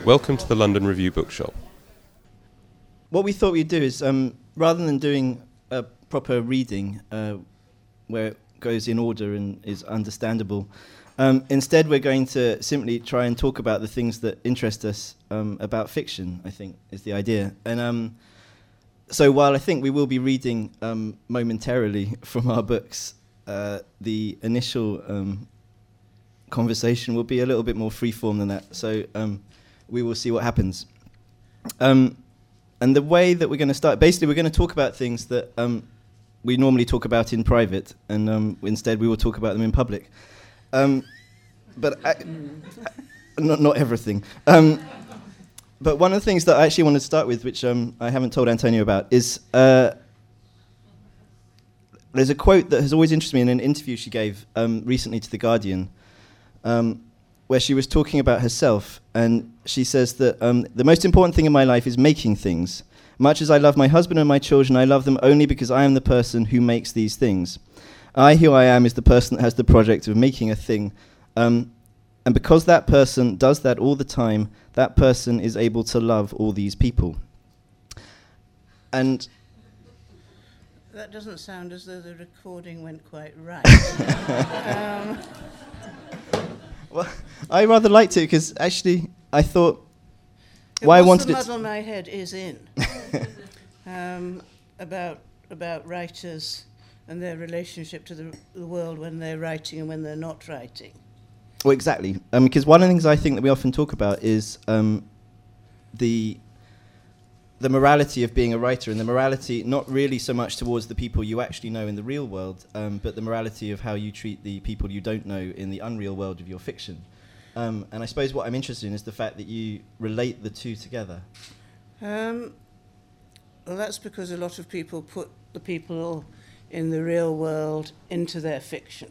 Welcome to the London Review Bookshop. What we thought we'd do is, rather than doing a proper reading where it goes in order and is understandable, instead we're going to simply try and talk about the things that interest us about fiction, I think, is the idea. And so while I think we will be reading momentarily from our books, the initial conversation will be a little bit more freeform than that. So we will see what happens. And the way that we're going to start, basically we're going to talk about things that we normally talk about in private, and instead we will talk about them in public. But not everything. But one of the things that I actually want to start with, which I haven't told Antonio about, is there's a quote that has always interested me in an interview she gave recently to The Guardian, where she was talking about herself, and she says that the most important thing in my life is making things. Much as I love my husband and my children, I love them only because I am the person who makes these things. Who I am, is the person that has the project of making a thing. And because that person does that all the time, that person is able to love all these people. And that doesn't sound as though the recording went quite right. Well, I rather liked it because actually I thought why I wanted the it. muddle my head is in about writers and their relationship to the world when they're writing and when they're not writing. Well, exactly, because one of the things I think that we often talk about is the morality of being a writer, and the morality not really so much towards the people you actually know in the real world, but the morality of how you treat the people you don't know in the unreal world of your fiction. And I suppose what I'm interested in is the fact that you relate the two together. Well, that's because a lot of people put the people in the real world into their fiction.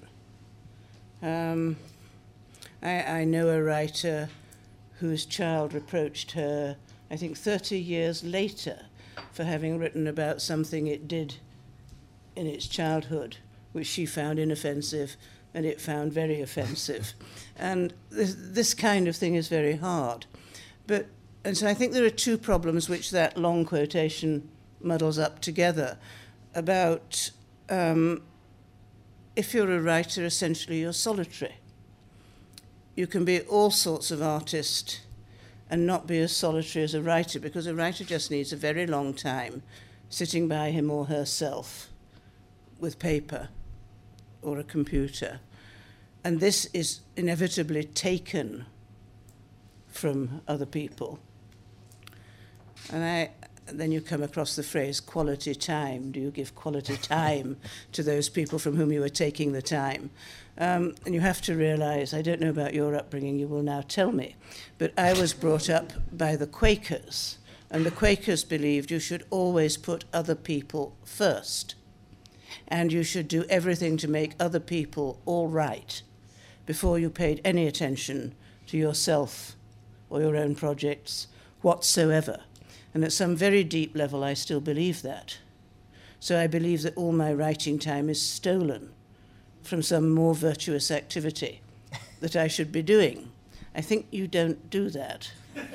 I know a writer whose child reproached her, I think 30 years later, for having written about something it did in its childhood, which she found inoffensive and it found very offensive. And this kind of thing is very hard. And so I think there are two problems which that long quotation muddles up together about if you're a writer, essentially you're solitary. You can be all sorts of artist and not be as solitary as a writer, because a writer just needs a very long time sitting by him or herself with paper or a computer. And this is inevitably taken from other people. And then you come across the phrase quality time. Do you give quality time to those people from whom you are taking the time? And you have to realize, I don't know about your upbringing, you will now tell me, but I was brought up by the Quakers, and the Quakers believed you should always put other people first, and you should do everything to make other people all right before you paid any attention to yourself or your own projects whatsoever. And at some very deep level, I still believe that. So I believe that all my writing time is stolen from some more virtuous activity that I should be doing. I think you don't do that.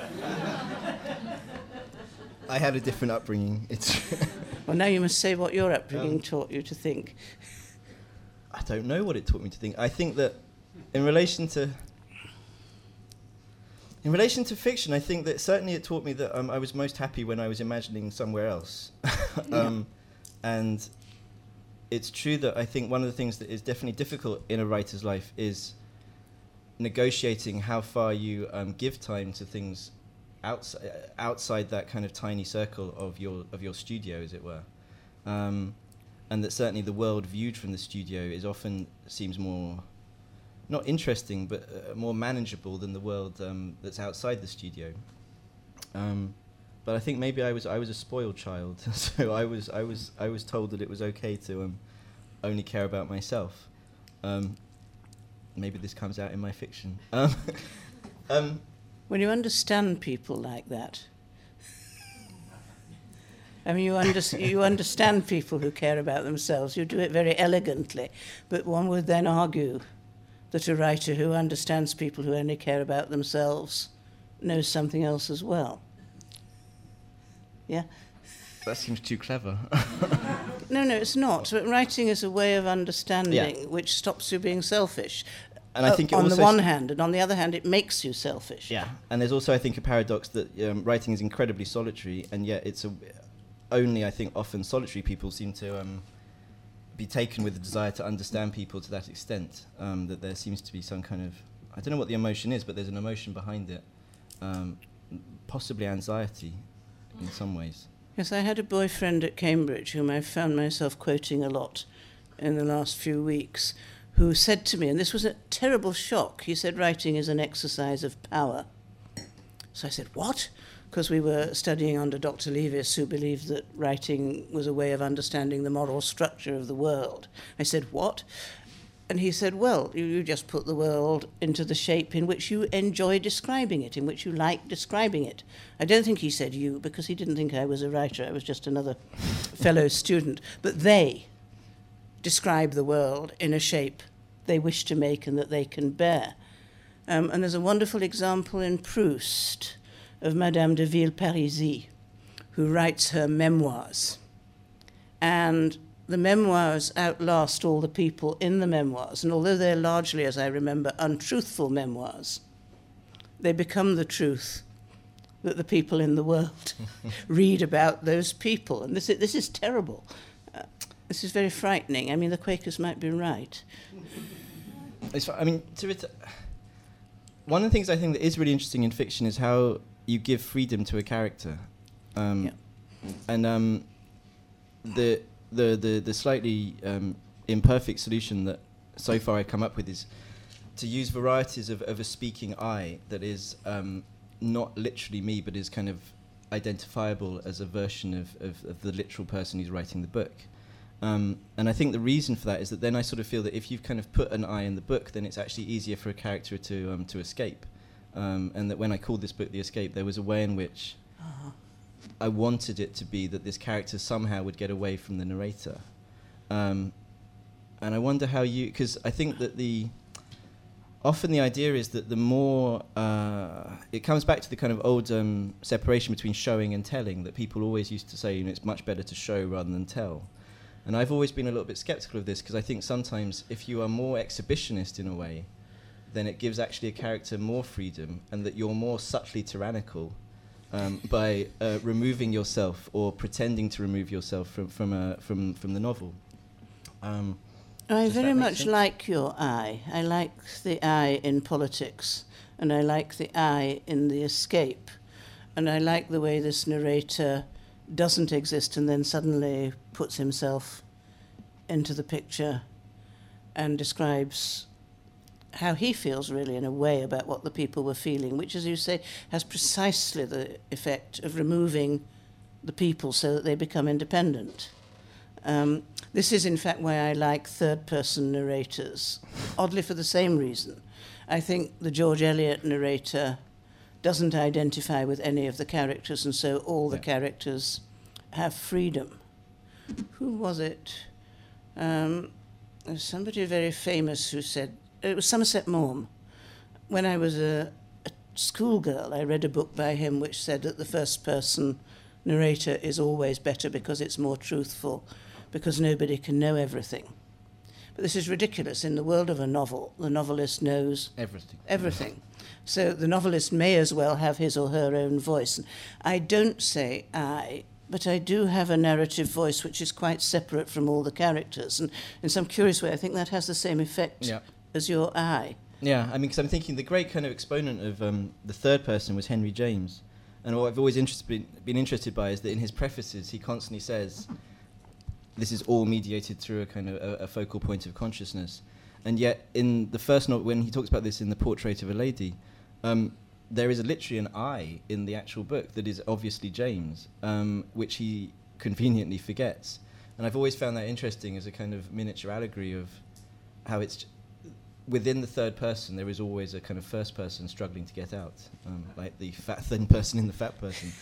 I had a different upbringing. Well, now you must say what your upbringing taught you to think. I don't know what it taught me to think. I think that in relation to fiction, I think that certainly it taught me that I was most happy when I was imagining somewhere else. And it's true that I think one of the things that is definitely difficult in a writer's life is negotiating how far you give time to things outside that kind of tiny circle of your studio, as it were. And that certainly the world viewed from the studio seems more, not interesting, but more manageable than the world that's outside the studio. But I think maybe I was a spoiled child, so I was told that it was okay to only care about myself. Maybe this comes out in my fiction. When you understand people like that, I mean, you understand people who care about themselves. You do it very elegantly, but one would then argue that a writer who understands people who only care about themselves knows something else as well. Yeah? That seems too clever. No, it's not. But writing is a way of understanding which stops you being selfish. And I think on the one hand, and on the other hand, it makes you selfish. Yeah, and there's also, I think, a paradox that writing is incredibly solitary, and yet it's only, I think, often solitary people seem to be taken with the desire to understand people to that extent, that there seems to be some kind of, I don't know what the emotion is, but there's an emotion behind it, possibly anxiety in some ways. Yes, I had a boyfriend at Cambridge whom I found myself quoting a lot in the last few weeks, who said to me, and this was a terrible shock, he said, writing is an exercise of power. So I said, what? Because we were studying under Dr. Leavis, who believed that writing was a way of understanding the moral structure of the world. I said, what? And he said, well, you just put the world into the shape in which you enjoy describing it, in which you like describing it. I don't think he said you, because he didn't think I was a writer. I was just another fellow student. But they describe the world in a shape they wish to make and that they can bear. And there's a wonderful example in Proust of Madame de Villeparisis, who writes her memoirs. And the memoirs outlast all the people in the memoirs, and although they're largely, as I remember, untruthful memoirs, they become the truth that the people in the world read about those people. And this is terrible. This is very frightening. I mean, the Quakers might be right. One of the things I think that is really interesting in fiction is how you give freedom to a character. And the slightly imperfect solution that so far I've come up with is to use varieties of a speaking I that is not literally me, but is kind of identifiable as a version of the literal person who's writing the book. And I think the reason for that is that then I sort of feel that if you've kind of put an I in the book, then it's actually easier for a character to escape. And that when I called this book The Escape, there was a way in which I wanted it to be that this character somehow would get away from the narrator. And I wonder how you... Because I think that often the idea is that the more... it comes back to the kind of old separation between showing and telling, that people always used to say, it's much better to show rather than tell. And I've always been a little bit skeptical of this, because I think sometimes if you are more exhibitionist in a way, then it gives actually a character more freedom, and that you're more subtly tyrannical by removing yourself or pretending to remove yourself from the novel. I very much like your I. I like the I in politics, and I like the I in The Escape, and I like the way this narrator doesn't exist and then suddenly puts himself into the picture and describes how he feels really in a way about what the people were feeling, which, as you say, has precisely the effect of removing the people so that they become independent. This is, in fact, why I like third-person narrators, oddly for the same reason. I think the George Eliot narrator doesn't identify with any of the characters, and so all the characters have freedom. Who was it? There's somebody very famous who said, it was Somerset Maugham. When I was a schoolgirl, I read a book by him which said that the first-person narrator is always better because it's more truthful, because nobody can know everything. But this is ridiculous. In the world of a novel, the novelist knows everything. So the novelist may as well have his or her own voice. I don't say I, but I do have a narrative voice which is quite separate from all the characters. And in some curious way, I think that has the same effect as your I. Yeah, I mean, because I'm thinking the great kind of exponent of the third person was Henry James. And what I've always been interested by is that in his prefaces, he constantly says, this is all mediated through a kind of a focal point of consciousness. And yet, in the first novel, when he talks about this in The Portrait of a Lady, there is literally an I in the actual book that is obviously James, which he conveniently forgets. And I've always found that interesting as a kind of miniature allegory of how it's... within the third person, there is always a kind of first person struggling to get out, like the fat, thin person in the fat person.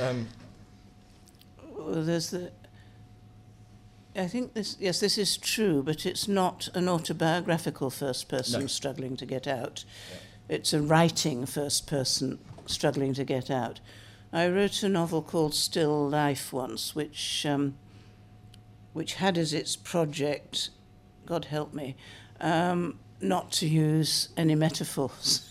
Well, there's the... I think this is true, but it's not an autobiographical first person struggling to get out. It's a writing first person struggling to get out. I wrote a novel called Still Life once, which had as its project, God help me, not to use any metaphors.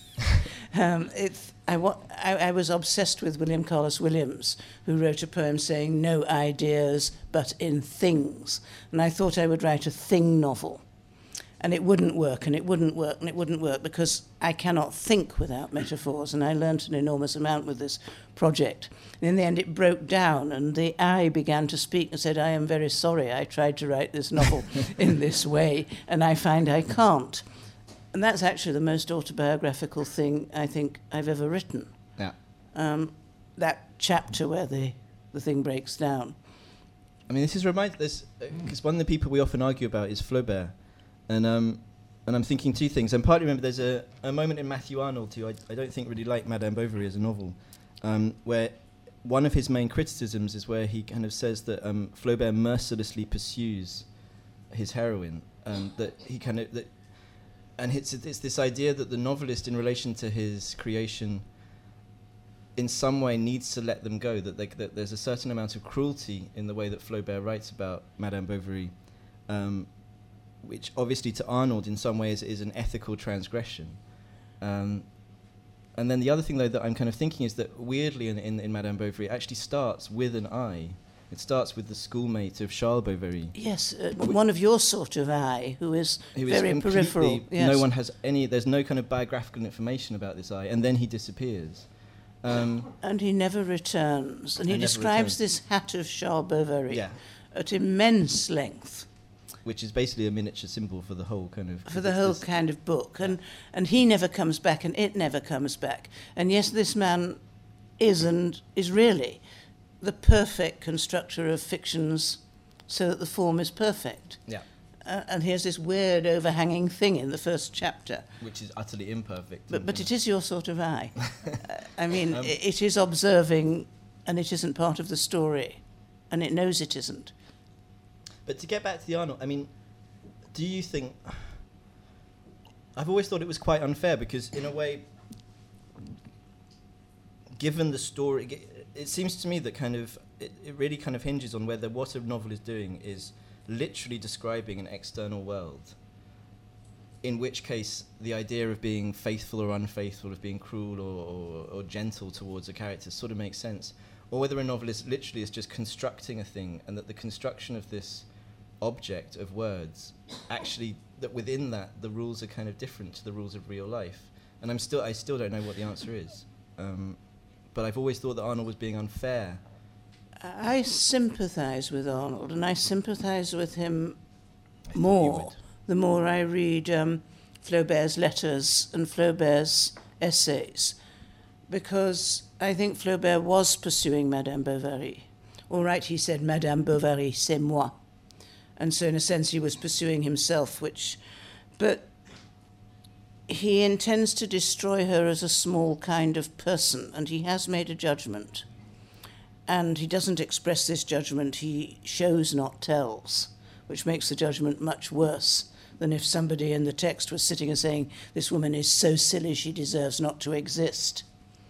I was obsessed with William Carlos Williams, who wrote a poem saying, "No ideas, but in things." And I thought I would write a thing novel. And it wouldn't work, and it wouldn't work, and it wouldn't work, because I cannot think without metaphors, and I learnt an enormous amount with this project. And in the end, it broke down, and the I began to speak and said, "I am very sorry I tried to write this novel in this way, and I find I can't." And that's actually the most autobiographical thing I think I've ever written. Yeah. That chapter where the thing breaks down. I mean, this is because one of the people we often argue about is Flaubert. And I'm thinking two things. And partly remember there's a moment in Matthew Arnold, who I don't think really liked Madame Bovary as a novel, where one of his main criticisms is where he kind of says that Flaubert mercilessly pursues his heroine, and it's this idea that the novelist, in relation to his creation, in some way needs to let them go, that there's a certain amount of cruelty in the way that Flaubert writes about Madame Bovary, which obviously to Arnold in some ways is an ethical transgression. And then the other thing, though, that I'm kind of thinking is that weirdly in Madame Bovary, it actually starts with an I. It starts with the schoolmate of Charles Bovary. Yes, one of your sort of I, who is very peripheral. Yes. No one has there's no kind of biographical information about this I, and then he disappears. And he never returns. And he describes this hat of Charles Bovary at immense length. Which is basically a miniature symbol for the whole kind of... For the whole kind of book. And he never comes back, and it never comes back. And yes, this man is really the perfect constructor of fictions so that the form is perfect. Yeah. And here's this weird overhanging thing in the first chapter. Which is utterly imperfect. But it is your sort of eye. I mean, it is observing, and it isn't part of the story. And it knows it isn't. But to get back to the Arnold, I mean, do you think... I've always thought it was quite unfair, because in a way, given the story, it seems to me that kind of it really kind of hinges on whether what a novel is doing is literally describing an external world, in which case the idea of being faithful or unfaithful, of being cruel or gentle towards a character sort of makes sense, or whether a novel is literally just constructing a thing, and that the construction of this object of words, actually, that within that the rules are kind of different to the rules of real life. And I still don't know what the answer is. But I've always thought that Arnold was being unfair. I sympathise with Arnold, and I sympathise with him more the more I read Flaubert's letters and Flaubert's essays, because I think Flaubert was pursuing Madame Bovary. All right, he said, "Madame Bovary, c'est moi." And so in a sense he was pursuing himself, but he intends to destroy her as a small kind of person, and he has made a judgment. And he doesn't express this judgment, he shows, not tells, which makes the judgment much worse than if somebody in the text was sitting and saying, "This woman is so silly she deserves not to exist."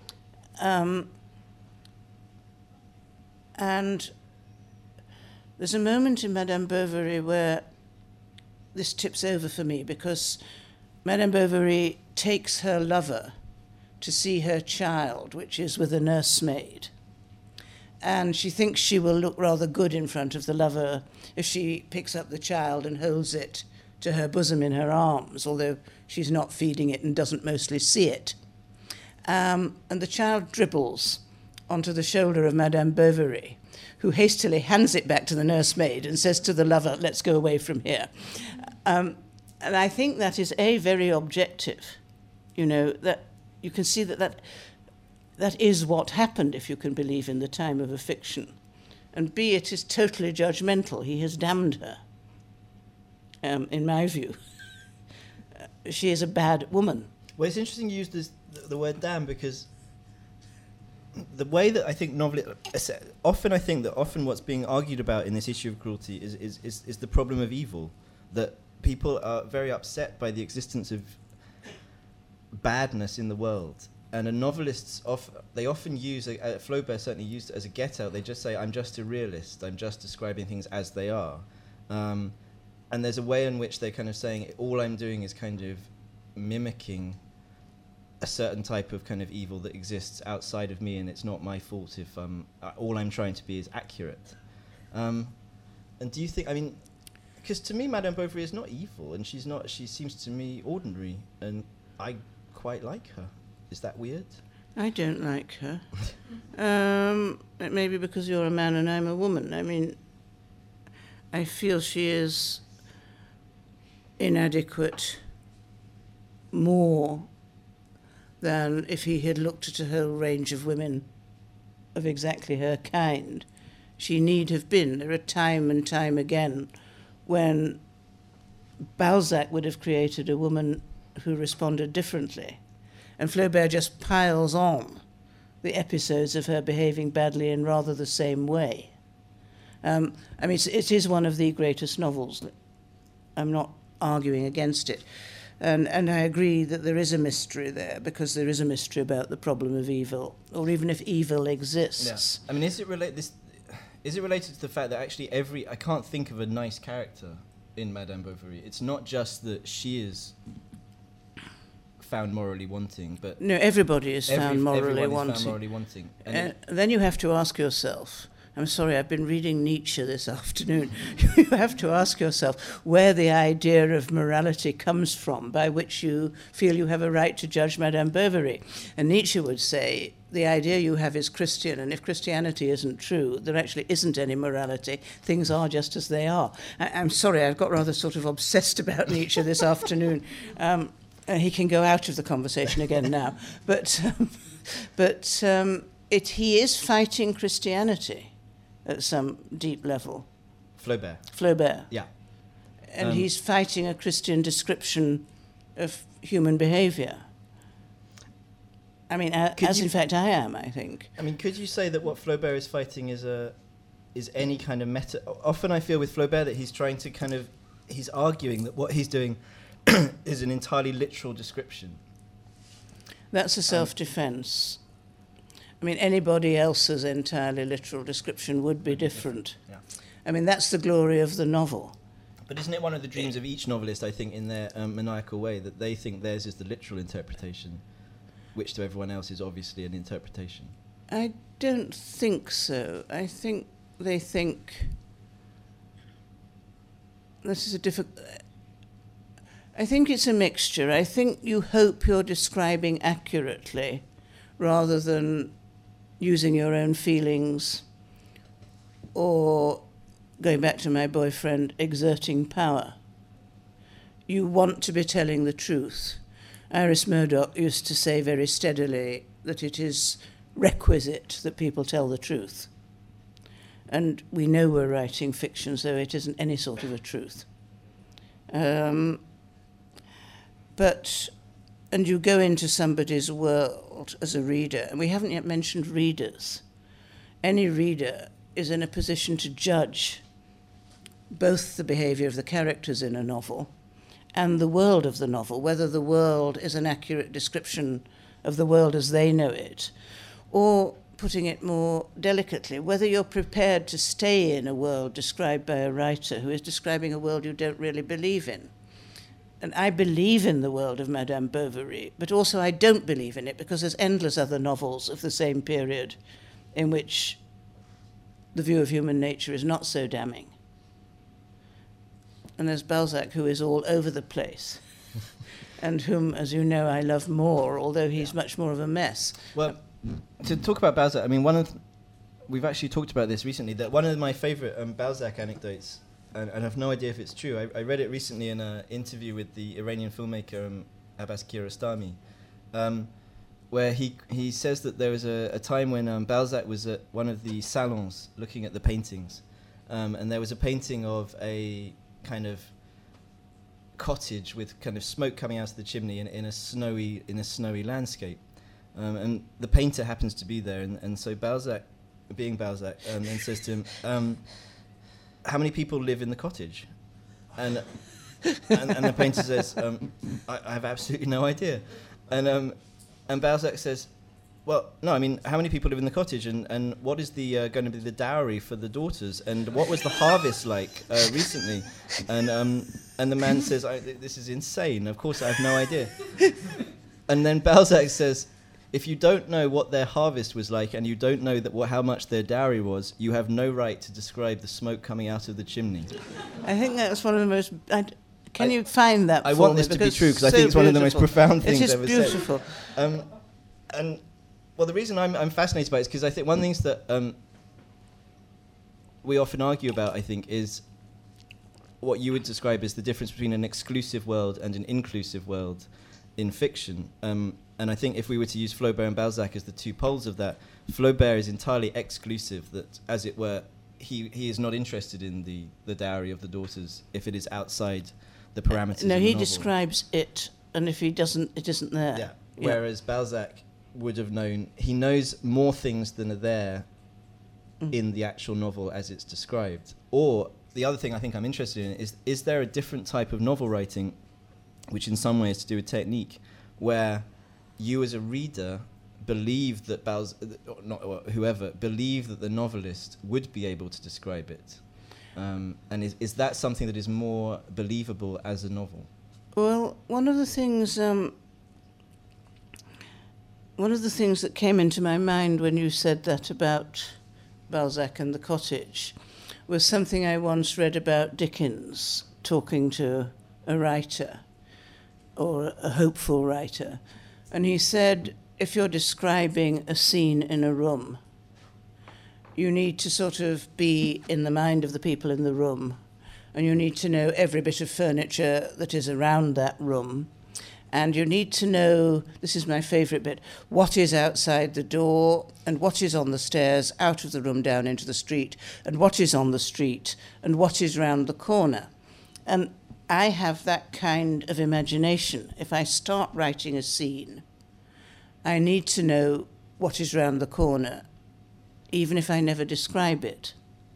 And there's a moment in Madame Bovary where this tips over for me, because Madame Bovary takes her lover to see her child, which is with a nursemaid. And she thinks she will look rather good in front of the lover if she picks up the child and holds it to her bosom in her arms, although she's not feeding it and doesn't mostly see it. And the child dribbles onto the shoulder of Madame Bovary, who hastily hands it back to the nursemaid and says to the lover, "Let's go away from here." And I think that is A, very objective, that you can see that is what happened, if you can believe in the time of a fiction. And B, it is totally judgmental. He has damned her, in my view. She is a bad woman. Well, it's interesting you used the word damn, because the way that I think often what's being argued about in this issue of cruelty is the problem of evil, that people are very upset by the existence of badness in the world. And a novelist's they often use, Flaubert certainly used it as a get-out. They just say, I'm just a realist. I'm just describing things as they are. And there's a way in which they're kind of saying, all I'm doing is kind of mimicking a certain type of kind of evil that exists outside of me, and it's not my fault if all I'm trying to be is accurate. And do you think, I mean, because to me, Madame Bovary is not evil, and she seems to me ordinary, and I quite like her. Is that weird? I don't like her. It may be because you're a man and I'm a woman. I mean, I feel she is inadequate more than if he had looked at a whole range of women of exactly her kind. She need have been. There are time and time again when Balzac would have created a woman who responded differently. And Flaubert just piles on the episodes of her behaving badly in rather the same way. I mean, it is one of the greatest novels. I'm not arguing against it. And I agree that there is a mystery there, because there is a mystery about the problem of evil, or even if evil exists. Yeah. I mean, is it related to the fact that actually I can't think of a nice character in Madame Bovary. It's not just that she is found morally wanting, but no, everybody is found morally wanting. And then you have to ask yourself, I'm sorry, I've been reading Nietzsche this afternoon. You have to ask yourself where the idea of morality comes from, by which you feel you have a right to judge Madame Bovary. And Nietzsche would say, the idea you have is Christian, and if Christianity isn't true, there actually isn't any morality. Things are just as they are. I'm sorry, I've got rather sort of obsessed about Nietzsche this afternoon. He can go out of the conversation again now. But he is fighting Christianity at some deep level. Flaubert. Yeah. And he's fighting a Christian description of human behaviour. I mean, in fact I am, I think. I mean, could you say that what Flaubert is fighting is any kind of meta... Often I feel with Flaubert that he's arguing that what he's doing is an entirely literal description. That's a self-defense. I mean, anybody else's entirely literal description would be different. Yeah. I mean, that's the glory of the novel. But isn't it one of the dreams of each novelist, I think, in their maniacal way, that they think theirs is the literal interpretation, which to everyone else is obviously an interpretation? I don't think so. I think they think... This is a difficult... I think it's a mixture. I think you hope you're describing accurately rather than using your own feelings or, going back to my boyfriend, exerting power. You want to be telling the truth. Iris Murdoch used to say very steadily that it is requisite that people tell the truth. And we know we're writing fiction, so it isn't any sort of a truth. And you go into somebody's world as a reader, and we haven't yet mentioned readers. Any reader is in a position to judge both the behaviour of the characters in a novel and the world of the novel, whether the world is an accurate description of the world as they know it, or, putting it more delicately, whether you're prepared to stay in a world described by a writer who is describing a world you don't really believe in. And I believe in the world of Madame Bovary, but also I don't believe in it because there's endless other novels of the same period in which the view of human nature is not so damning. And there's Balzac, who is all over the place, and whom, as you know, I love more, although he's much more of a mess. Well, to talk about Balzac, I mean, we've actually talked about this recently, that one of my favourite Balzac anecdotes, and I have no idea if it's true. I read it recently in an interview with the Iranian filmmaker Abbas Kiarostami, where he says that there was a time when Balzac was at one of the salons looking at the paintings, and there was a painting of a kind of cottage with kind of smoke coming out of the chimney in a snowy landscape, and the painter happens to be there, and so Balzac, being Balzac, then says to him, how many people live in the cottage? And the painter says, I have absolutely no idea. And Balzac says, well, no, I mean, how many people live in the cottage, and what is the going to be the dowry for the daughters, and what was the harvest like recently? And the man says, this is insane. Of course, I have no idea. And then Balzac says, if you don't know what their harvest was like, and you don't know how much their dowry was, you have no right to describe the smoke coming out of the chimney. I think that's one of the most... Can you find that for me? I want this to be true, because I think it's one of the most profound things ever said. It is beautiful. And well, the reason I'm fascinated by it is because I think one of the things that we often argue about, I think, is what you would describe as the difference between an exclusive world and an inclusive world in fiction. And I think if we were to use Flaubert and Balzac as the two poles of that, Flaubert is entirely exclusive, that, as it were, he is not interested in the dowry of the daughters if it is outside the parameters of the No, he novel. describes it, and if he doesn't, it isn't there. Yeah. Whereas Balzac would have known, he knows more things than are there in the actual novel as it's described. Or the other thing I think I'm interested in is there a different type of novel writing, which in some ways to do with technique, where you as a reader believe that whoever believe that the novelist would be able to describe it, and is that something that is more believable as a novel? Well, one of the things that came into my mind when you said that about Balzac and the cottage was something I once read about Dickens talking to a writer, or a hopeful writer, and he said, if you're describing a scene in a room, you need to sort of be in the mind of the people in the room, and you need to know every bit of furniture that is around that room, and you need to know, this is my favourite bit, what is outside the door, and what is on the stairs out of the room down into the street, and what is on the street, and what is round the corner. And I have that kind of imagination. If I start writing a scene, I need to know what is round the corner, even if I never describe it.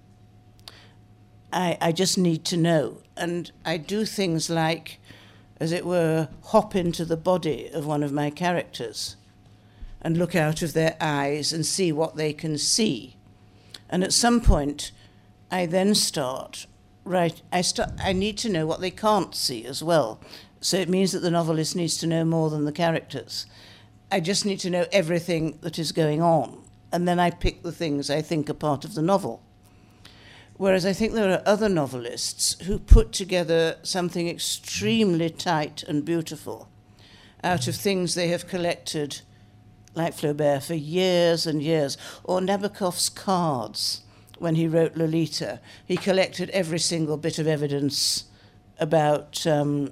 I just need to know. And I do things like, as it were, hop into the body of one of my characters and look out of their eyes and see what they can see. And at some point, I then start, I need to know what they can't see as well. So it means that the novelist needs to know more than the characters. I just need to know everything that is going on, and then I pick the things I think are part of the novel. Whereas I think there are other novelists who put together something extremely tight and beautiful out of things they have collected, like Flaubert, for years and years, or Nabokov's cards. When he wrote Lolita, he collected every single bit of evidence about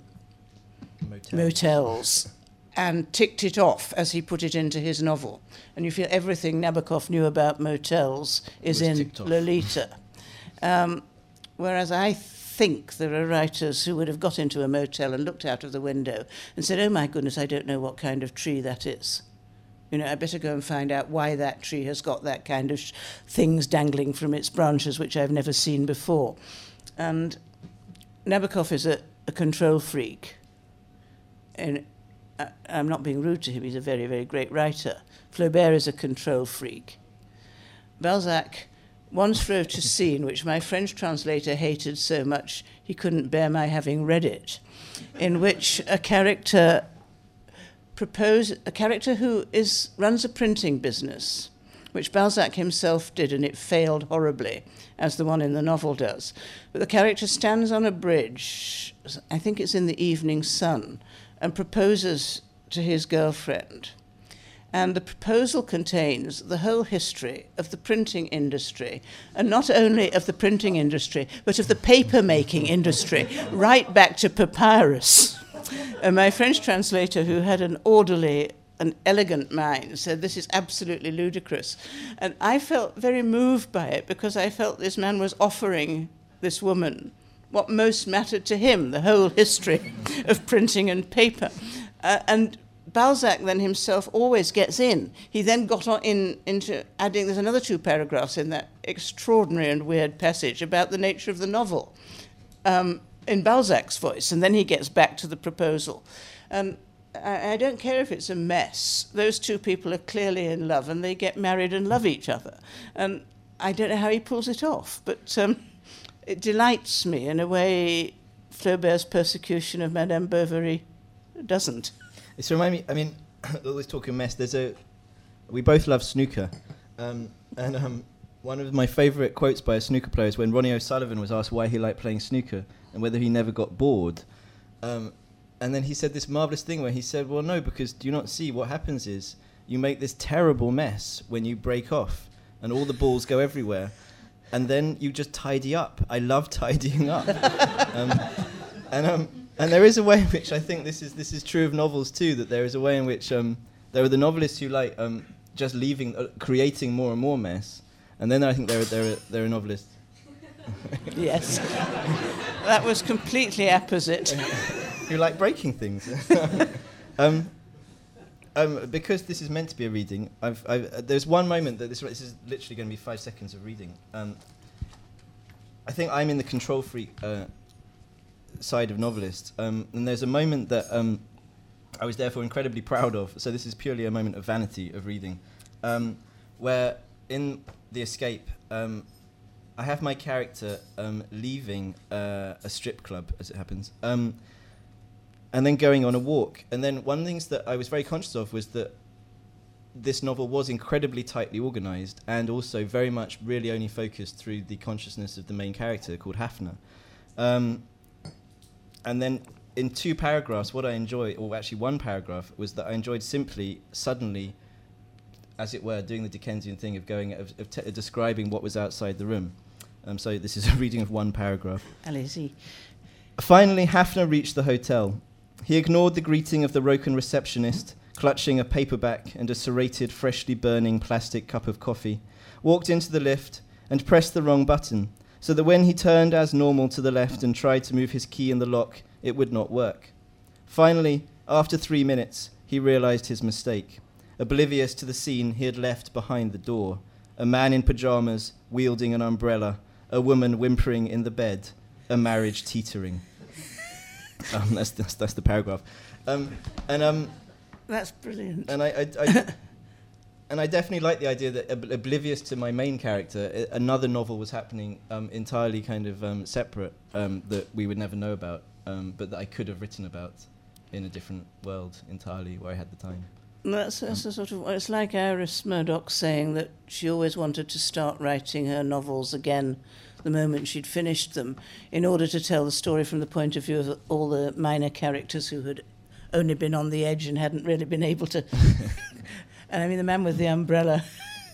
motels and ticked it off as he put it into his novel. And you feel everything Nabokov knew about motels is in Lolita. Whereas I think there are writers who would have got into a motel and looked out of the window and said, oh my goodness, I don't know what kind of tree that is. You know, I better go and find out why that tree has got that kind of things dangling from its branches, which I've never seen before. And Nabokov is a control freak. And I'm not being rude to him, he's a very, very great writer. Flaubert is a control freak. Balzac once wrote a scene which my French translator hated so much he couldn't bear my having read it, in which a character who runs a printing business, which Balzac himself did, and it failed horribly, as the one in the novel does. But the character stands on a bridge, I think it's in the evening sun, and proposes to his girlfriend. And the proposal contains the whole history of the printing industry, and not only of the printing industry, but of the paper-making industry, right back to papyrus. And my French translator, who had an orderly and elegant mind, said, this is absolutely ludicrous. And I felt very moved by it, because I felt this man was offering this woman what most mattered to him, the whole history of printing and paper. And Balzac then himself always gets in. He then got on into adding, there's another 2 paragraphs in that extraordinary and weird passage about the nature of the novel in Balzac's voice, and then he gets back to the proposal. I don't care if it's a mess. Those two people are clearly in love and they get married and love each other. And I don't know how he pulls it off, but it delights me in a way Flaubert's persecution of Madame Bovary doesn't. It's remind me, I mean, always talking mess, we both love snooker. One of my favourite quotes by a snooker player is when Ronnie O'Sullivan was asked why he liked playing snooker and whether he never got bored. And then he said this marvellous thing where he said, well, no, because do you not see what happens is you make this terrible mess when you break off and all the balls go everywhere. And then you just tidy up. I love tidying up. And there is a way in which I think this is true of novels too, that there is a way in which there are the novelists who like just creating more and more mess. And then I think there are novelists. Yes. That was completely apposite. Who like breaking things. Because this is meant to be a reading, there's one moment that this is literally going to be 5 seconds of reading. I think I'm in the control freak side of novelists, and there's a moment that I was therefore incredibly proud of. So this is purely a moment of vanity of reading, where in The Escape, I have my character leaving a strip club, as it happens. And then going on a walk. And then one of the things that I was very conscious of was that this novel was incredibly tightly organised and also very much really only focused through the consciousness of the main character called Hafner. And then in 2 paragraphs, what I enjoyed, or actually 1 paragraph, was that I enjoyed simply, suddenly, as it were, doing the Dickensian thing of describing what was outside the room. So this is a reading of 1 paragraph. Allez-y. Finally, Hafner reached the hotel. He ignored the greeting of the Roken receptionist, clutching a paperback and a serrated, freshly burning plastic cup of coffee, walked into the lift and pressed the wrong button, so that when he turned as normal to the left and tried to move his key in the lock, it would not work. Finally, after 3 minutes, he realized his mistake. Oblivious to the scene he had left behind the door, a man in pajamas wielding an umbrella, a woman whimpering in the bed, a marriage teetering. That's the paragraph. That's brilliant. And I definitely like the idea that oblivious to my main character, another novel was happening entirely kind of separate that we would never know about, but that I could have written about in a different world entirely where I had the time. That's a sort of, it's like Iris Murdoch saying that she always wanted to start writing her novels again the moment she'd finished them, in order to tell the story from the point of view of all the minor characters who had only been on the edge and hadn't really been able to. And I mean, the man with the umbrella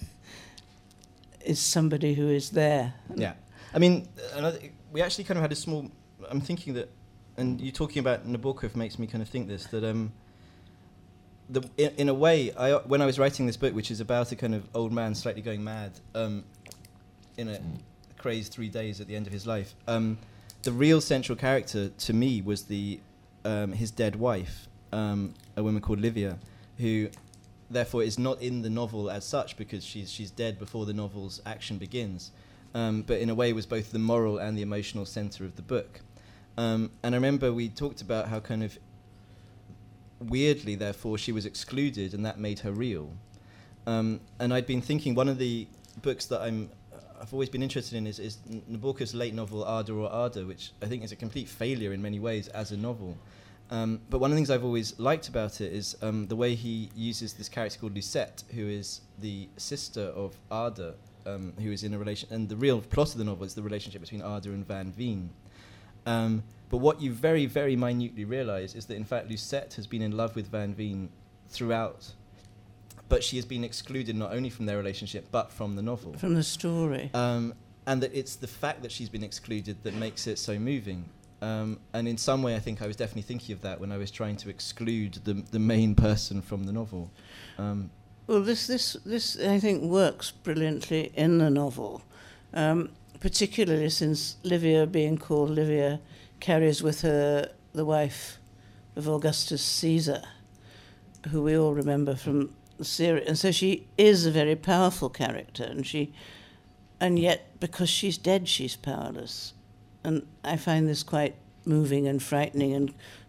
is somebody who is there. Yeah. I mean, we actually kind of had a small... I'm thinking that, and you talking about Nabokov makes me kind of think this, that in a way, when I was writing this book, which is about a kind of old man slightly going mad in a crazed 3 days at the end of his life, the real central character to me was his dead wife, a woman called Livia, who therefore is not in the novel as such because she's dead before the novel's action begins, but in a way was both the moral and the emotional centre of the book. And I remember we talked about how kind of weirdly, therefore, she was excluded and that made her real. And I'd been thinking one of the books that I've always been interested in is Nabokov's late novel Arda or Arda, which I think is a complete failure in many ways as a novel. But one of the things I've always liked about it is the way he uses this character called Lucette, who is the sister of Arda, who is in a relation, and the real plot of the novel is the relationship between Arda and Van Veen. But what you very, very minutely realise is that in fact Lucette has been in love with Van Veen throughout, but she has been excluded not only from their relationship but from the novel. From the story. And that it's the fact that she's been excluded that makes it so moving. And in some way I think I was definitely thinking of that when I was trying to exclude the main person from the novel. Well, this I think works brilliantly in the novel, particularly since Livia, being called Livia, carries with her the wife of Augustus Caesar, who we all remember from the series. And so she is a very powerful character, and yet because she's dead, she's powerless. And I find this quite moving and frightening and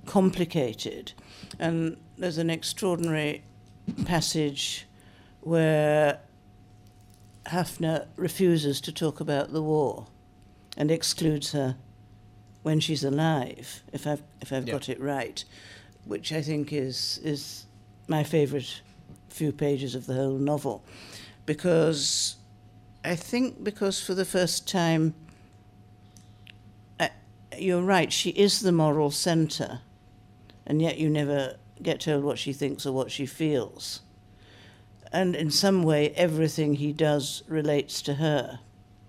complicated. And there's an extraordinary passage where Hafner refuses to talk about the war and excludes her when she's alive, if I've got it right, which I think is my favourite few pages of the whole novel, because for the first time, you're right, she is the moral centre, and yet you never get told what she thinks or what she feels. And in some way, everything he does relates to her,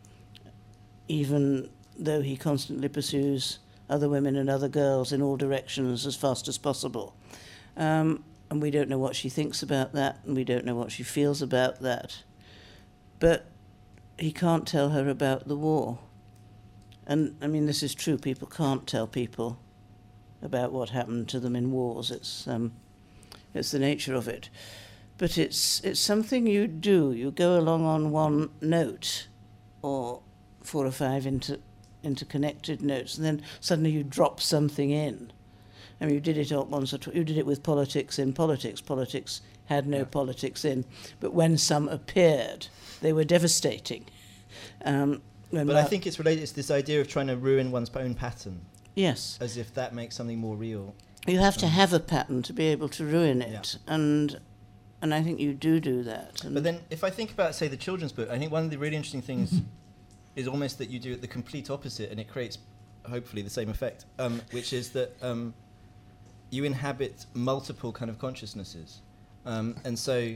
even though he constantly pursues other women and other girls in all directions as fast as possible. And we don't know what she thinks about that, and we don't know what she feels about that. But he can't tell her about the war. And, I mean, this is true. People can't tell people about what happened to them in wars. It's the nature of it. But it's something you do. You go along on one note, or 4 or 5 interconnected notes, and then suddenly you drop something in. I mean, you did it once or twice. You did it with politics in politics. Politics had no politics in. But when some appeared, they were devastating. But I think it's related to this idea of trying to ruin one's own pattern. Yes. As if that makes something more real. You have to have a pattern to be able to ruin it. Yeah. And I think you do that. But then if I think about, say, the children's book, I think one of the really interesting things is almost that you do it the complete opposite, and it creates, hopefully, the same effect, which is that you inhabit multiple kind of consciousnesses. And so,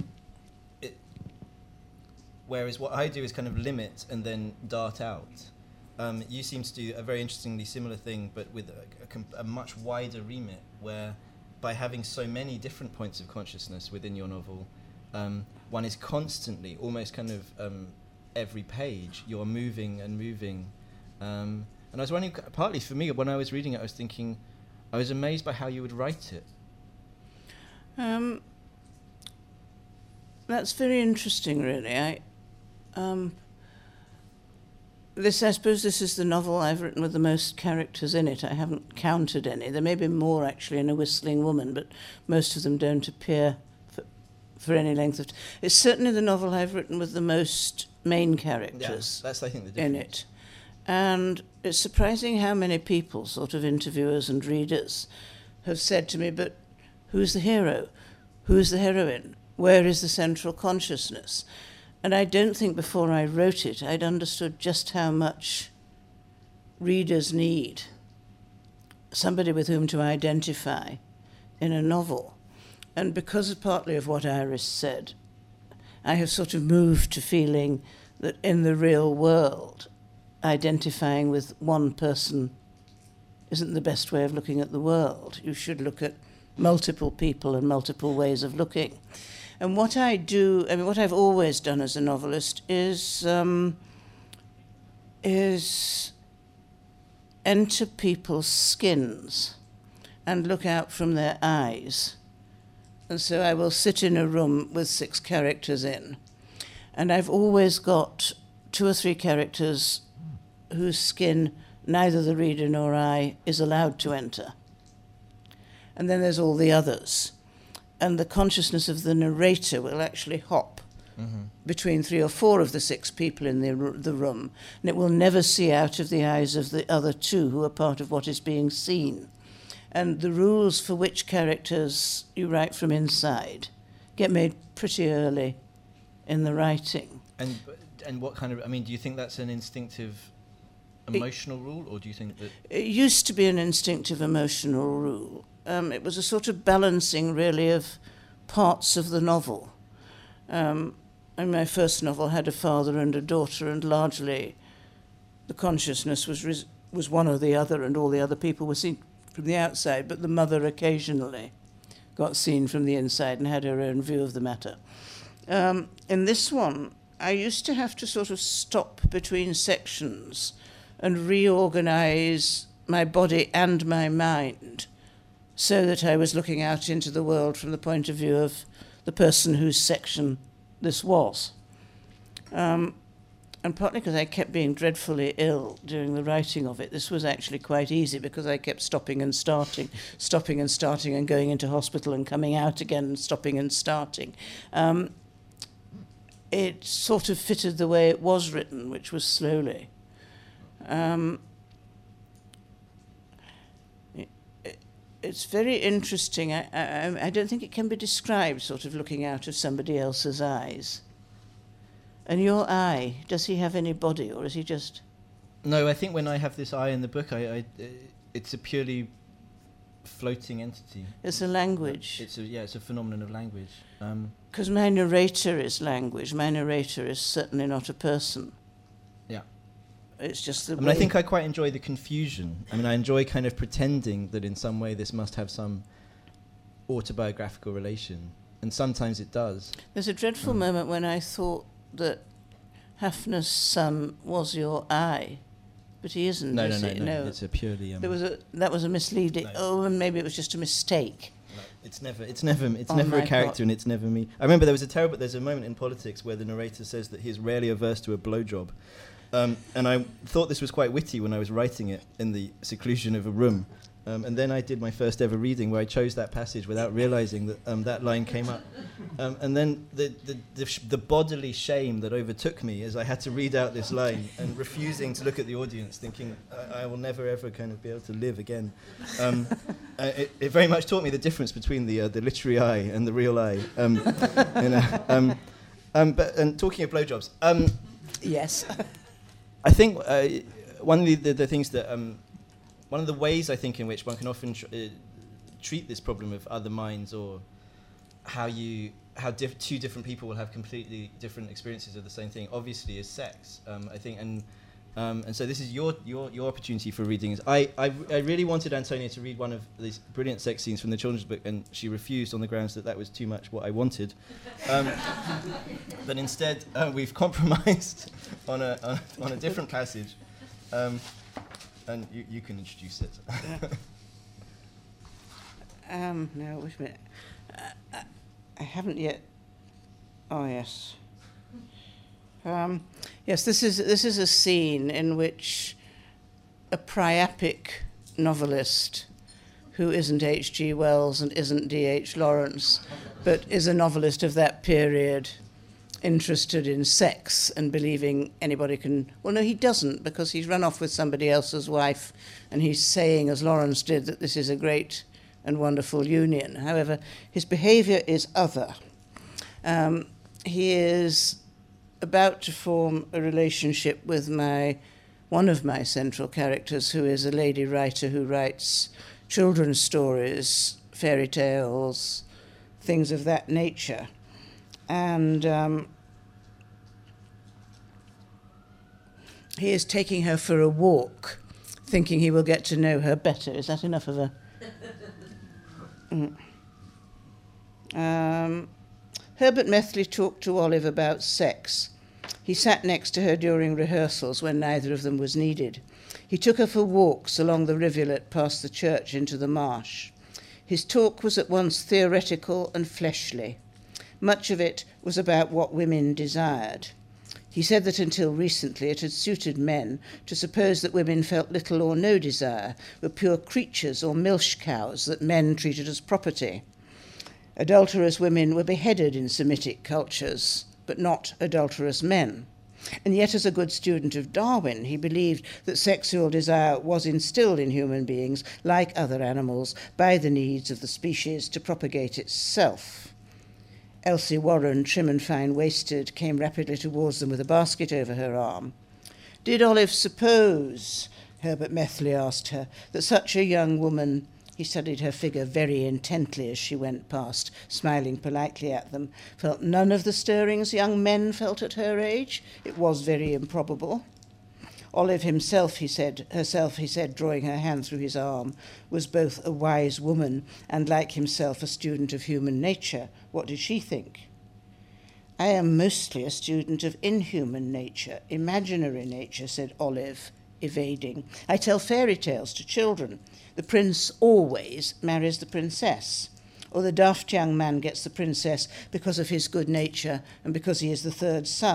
whereas what I do is kind of limit and then dart out, you seem to do a very interestingly similar thing, but with a much wider remit, where by having so many different points of consciousness within your novel, one is constantly, almost kind of every page, you're moving and moving. And I was wondering, partly for me, when I was reading it, I was thinking, I was amazed by how you would write it. That's very interesting, really. I suppose this is the novel I've written with the most characters in it. I haven't counted any. There may be more, actually, in A Whistling Woman, but most of them don't appear for any length of time. It's certainly the novel I've written with the most main characters that's, I think, the in difference. it. And it's surprising how many people, sort of interviewers and readers, have said to me, but who's the hero? Who's the heroine? Where is the central consciousness? And I don't think before I wrote it I'd understood just how much readers need somebody with whom to identify in a novel. And because partly of what Iris said, I have sort of moved to feeling that in the real world, identifying with one person isn't the best way of looking at the world. You should look at multiple people and multiple ways of looking. And what I do, I mean, what I've always done as a novelist is enter people's skins and look out from their eyes. And so I will sit in a room with 6 characters in, and I've always got 2 or 3 characters whose skin neither the reader nor I is allowed to enter. And then there's all the others. And the consciousness of the narrator will actually hop between 3 or 4 of the 6 people in the room, and it will never see out of the eyes of the other 2 who are part of what is being seen. And the rules for which characters you write from inside get made pretty early in the writing. And what kind of, I mean, do you think that's an instinctive emotional rule, or do you think that... It used to be an instinctive emotional rule. It was a sort of balancing, really, of parts of the novel. And my first novel had a father and a daughter, and largely the consciousness was one or the other, and all the other people were seen from the outside, but the mother occasionally got seen from the inside and had her own view of the matter. In this one, I used to have to sort of stop between sections and reorganize my body and my mind so that I was looking out into the world from the point of view of the person whose section this was. and partly because I kept being dreadfully ill during the writing of it. This was actually quite easy because I kept stopping and starting and going into hospital and coming out again and stopping and starting. It sort of fitted the way it was written, which was slowly. It's very interesting. I don't think it can be described, sort of looking out of somebody else's eyes. And your eye, does he have any body, or is he just... No, I think when I have this eye in the book, it's a purely floating entity. It's a language. It's a phenomenon of language. Because my narrator is language. My narrator is certainly not a person. Yeah. It's just the I mean, I think I quite enjoy the confusion. I mean, I enjoy kind of pretending that in some way this must have some autobiographical relation. And sometimes it does. There's a dreadful moment when I thought that Hafner's son was your eye. But he isn't, No. It's a purely... that was a misleading... No. Oh, and maybe it was just a mistake. No, it's never a character, and it's never me. I remember there's a moment in politics where the narrator says that he's rarely averse to a blowjob. And I thought this was quite witty when I was writing it in the seclusion of a room. And then I did my first ever reading where I chose that passage without realizing that that line came up. And then the bodily shame that overtook me as I had to read out this line and refusing to look at the audience, thinking I will never ever kind of be able to live again. It very much taught me the difference between the literary eye and the real eye. But talking of blowjobs, Yes. I think one of the things that one of the ways I think in which one can often treat this problem of other minds, or how two different people will have completely different experiences of the same thing, obviously is sex. I think, and so this is your opportunity for reading. I really wanted Antonia to read one of these brilliant sex scenes from the children's book, and she refused on the grounds that was too much what I wanted. But instead, we've compromised on a different passage. And you can introduce it. No, wait a minute. I haven't yet. Oh yes. Yes, this is a scene in which a priapic novelist, who isn't H.G. Wells and isn't D.H. Lawrence, but is a novelist of that period, interested in sex and believing anybody can... Well, no, he doesn't, because he's run off with somebody else's wife, and he's saying, as Lawrence did, that this is a great and wonderful union. However, his behaviour is other. He is about to form a relationship with one of my central characters, who is a lady writer who writes children's stories, fairy tales, things of that nature. And he is taking her for a walk, thinking he will get to know her better. Is that enough of a... Herbert Methley talked to Olive about sex. He sat next to her during rehearsals when neither of them was needed. He took her for walks along the rivulet past the church into the marsh. His talk was at once theoretical and fleshly. Much of it was about what women desired. He said that until recently it had suited men to suppose that women felt little or no desire, were pure creatures or milch cows that men treated as property. Adulterous women were beheaded in Semitic cultures, but not adulterous men. And yet, as a good student of Darwin, he believed that sexual desire was instilled in human beings, like other animals, by the needs of the species to propagate itself. Elsie Warren, trim and fine-waisted, came rapidly towards them with a basket over her arm. "Did Olive suppose," Herbert Methley asked her, "that such a young woman—" He studied her figure very intently as she went past, smiling politely at them. "Felt none of the stirrings young men felt at her age? It was very improbable." Olive herself, he said, drawing her hand through his arm, was both a wise woman and, like himself, a student of human nature. What did she think? "I am mostly a student of inhuman nature, imaginary nature," said Olive, evading. "I tell fairy tales to children. The prince always marries the princess, or the daft young man gets the princess because of his good nature and because he is the third son.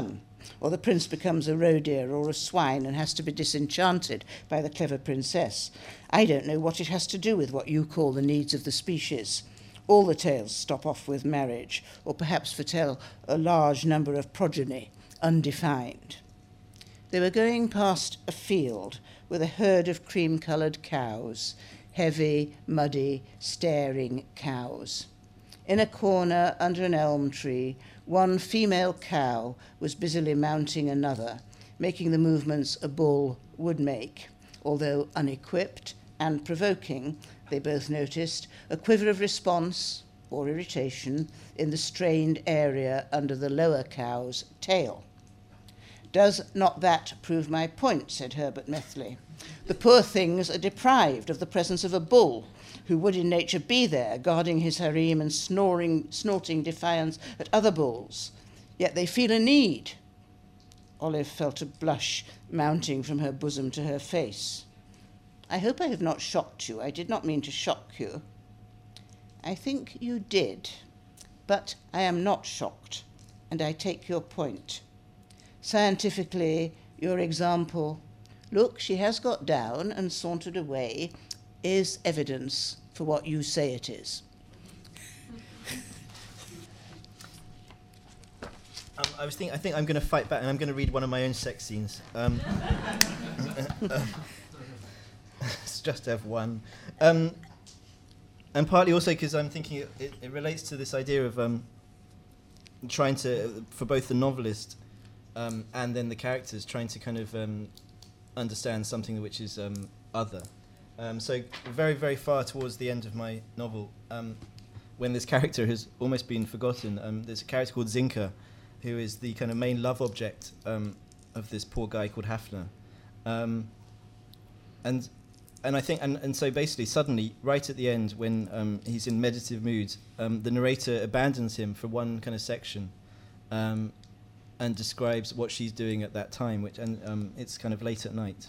or the prince becomes a roe deer or a swine and has to be disenchanted by the clever princess. I don't know what it has to do with what you call the needs of the species. All the tales stop off with marriage, or perhaps foretell a large number of progeny, undefined. They were going past a field with a herd of cream-coloured cows, heavy, muddy, staring cows. In a corner under an elm tree, one female cow was busily mounting another, making the movements a bull would make, although unequipped and provoking, they both noticed, a quiver of response or irritation in the strained area under the lower cow's tail. Does not that prove my point, said Herbert Methley. The poor things are deprived of the presence of a bull, who would in nature be there, guarding his harem and snorting defiance at other bulls. Yet they feel a need. Olive felt a blush mounting from her bosom to her face. I hope I have not shocked you. I did not mean to shock you. I think you did, but I am not shocked, and I take your point. Scientifically, your example, look, she has got down and sauntered away, is evidence for what you say it is. I think I'm going to fight back, and I'm going to read one of my own sex scenes. It's just to have one. And partly also because I'm thinking it relates to this idea of trying to, for both the novelist and then the characters, trying to kind of understand something which is other. So very, very far towards the end of my novel, when this character has almost been forgotten, there's a character called Zinka, who is the kind of main love object of this poor guy called Hafner. And I think, and so basically suddenly, right at the end, when he's in meditative mood, the narrator abandons him for one kind of section and describes what she's doing at that time, and it's kind of late at night.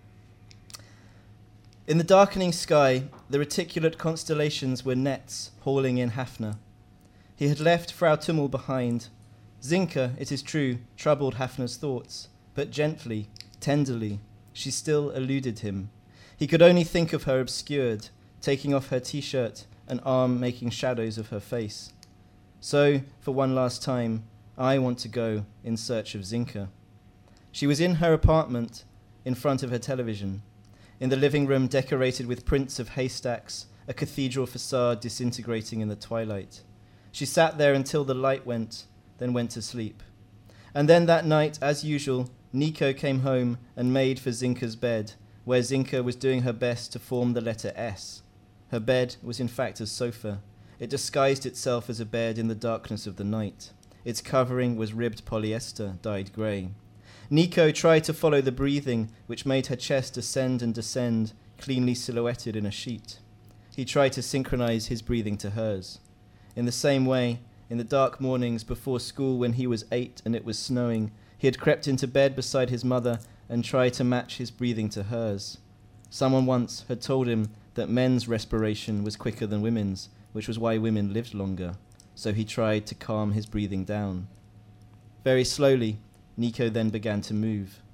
In the darkening sky, the reticulate constellations were nets hauling in Hafner. He had left Frau Tummel behind. Zinka, it is true, troubled Hafner's thoughts, but gently, tenderly, she still eluded him. He could only think of her obscured, taking off her T-shirt, an arm making shadows of her face. So, for one last time, I want to go in search of Zinka. She was in her apartment, in front of her television, in the living room decorated with prints of haystacks, a cathedral facade disintegrating in the twilight. She sat there until the light went, then went to sleep. And then that night, as usual, Nico came home and made for Zinka's bed, where Zinka was doing her best to form the letter S. Her bed was in fact a sofa. It disguised itself as a bed in the darkness of the night. Its covering was ribbed polyester, dyed grey. Nico tried to follow the breathing, which made her chest ascend and descend, cleanly silhouetted in a sheet. He tried to synchronize his breathing to hers. In the same way, in the dark mornings before school when he was 8 and it was snowing, he had crept into bed beside his mother and tried to match his breathing to hers. Someone once had told him that men's respiration was quicker than women's, which was why women lived longer, so he tried to calm his breathing down. Very slowly, Nico then began to move.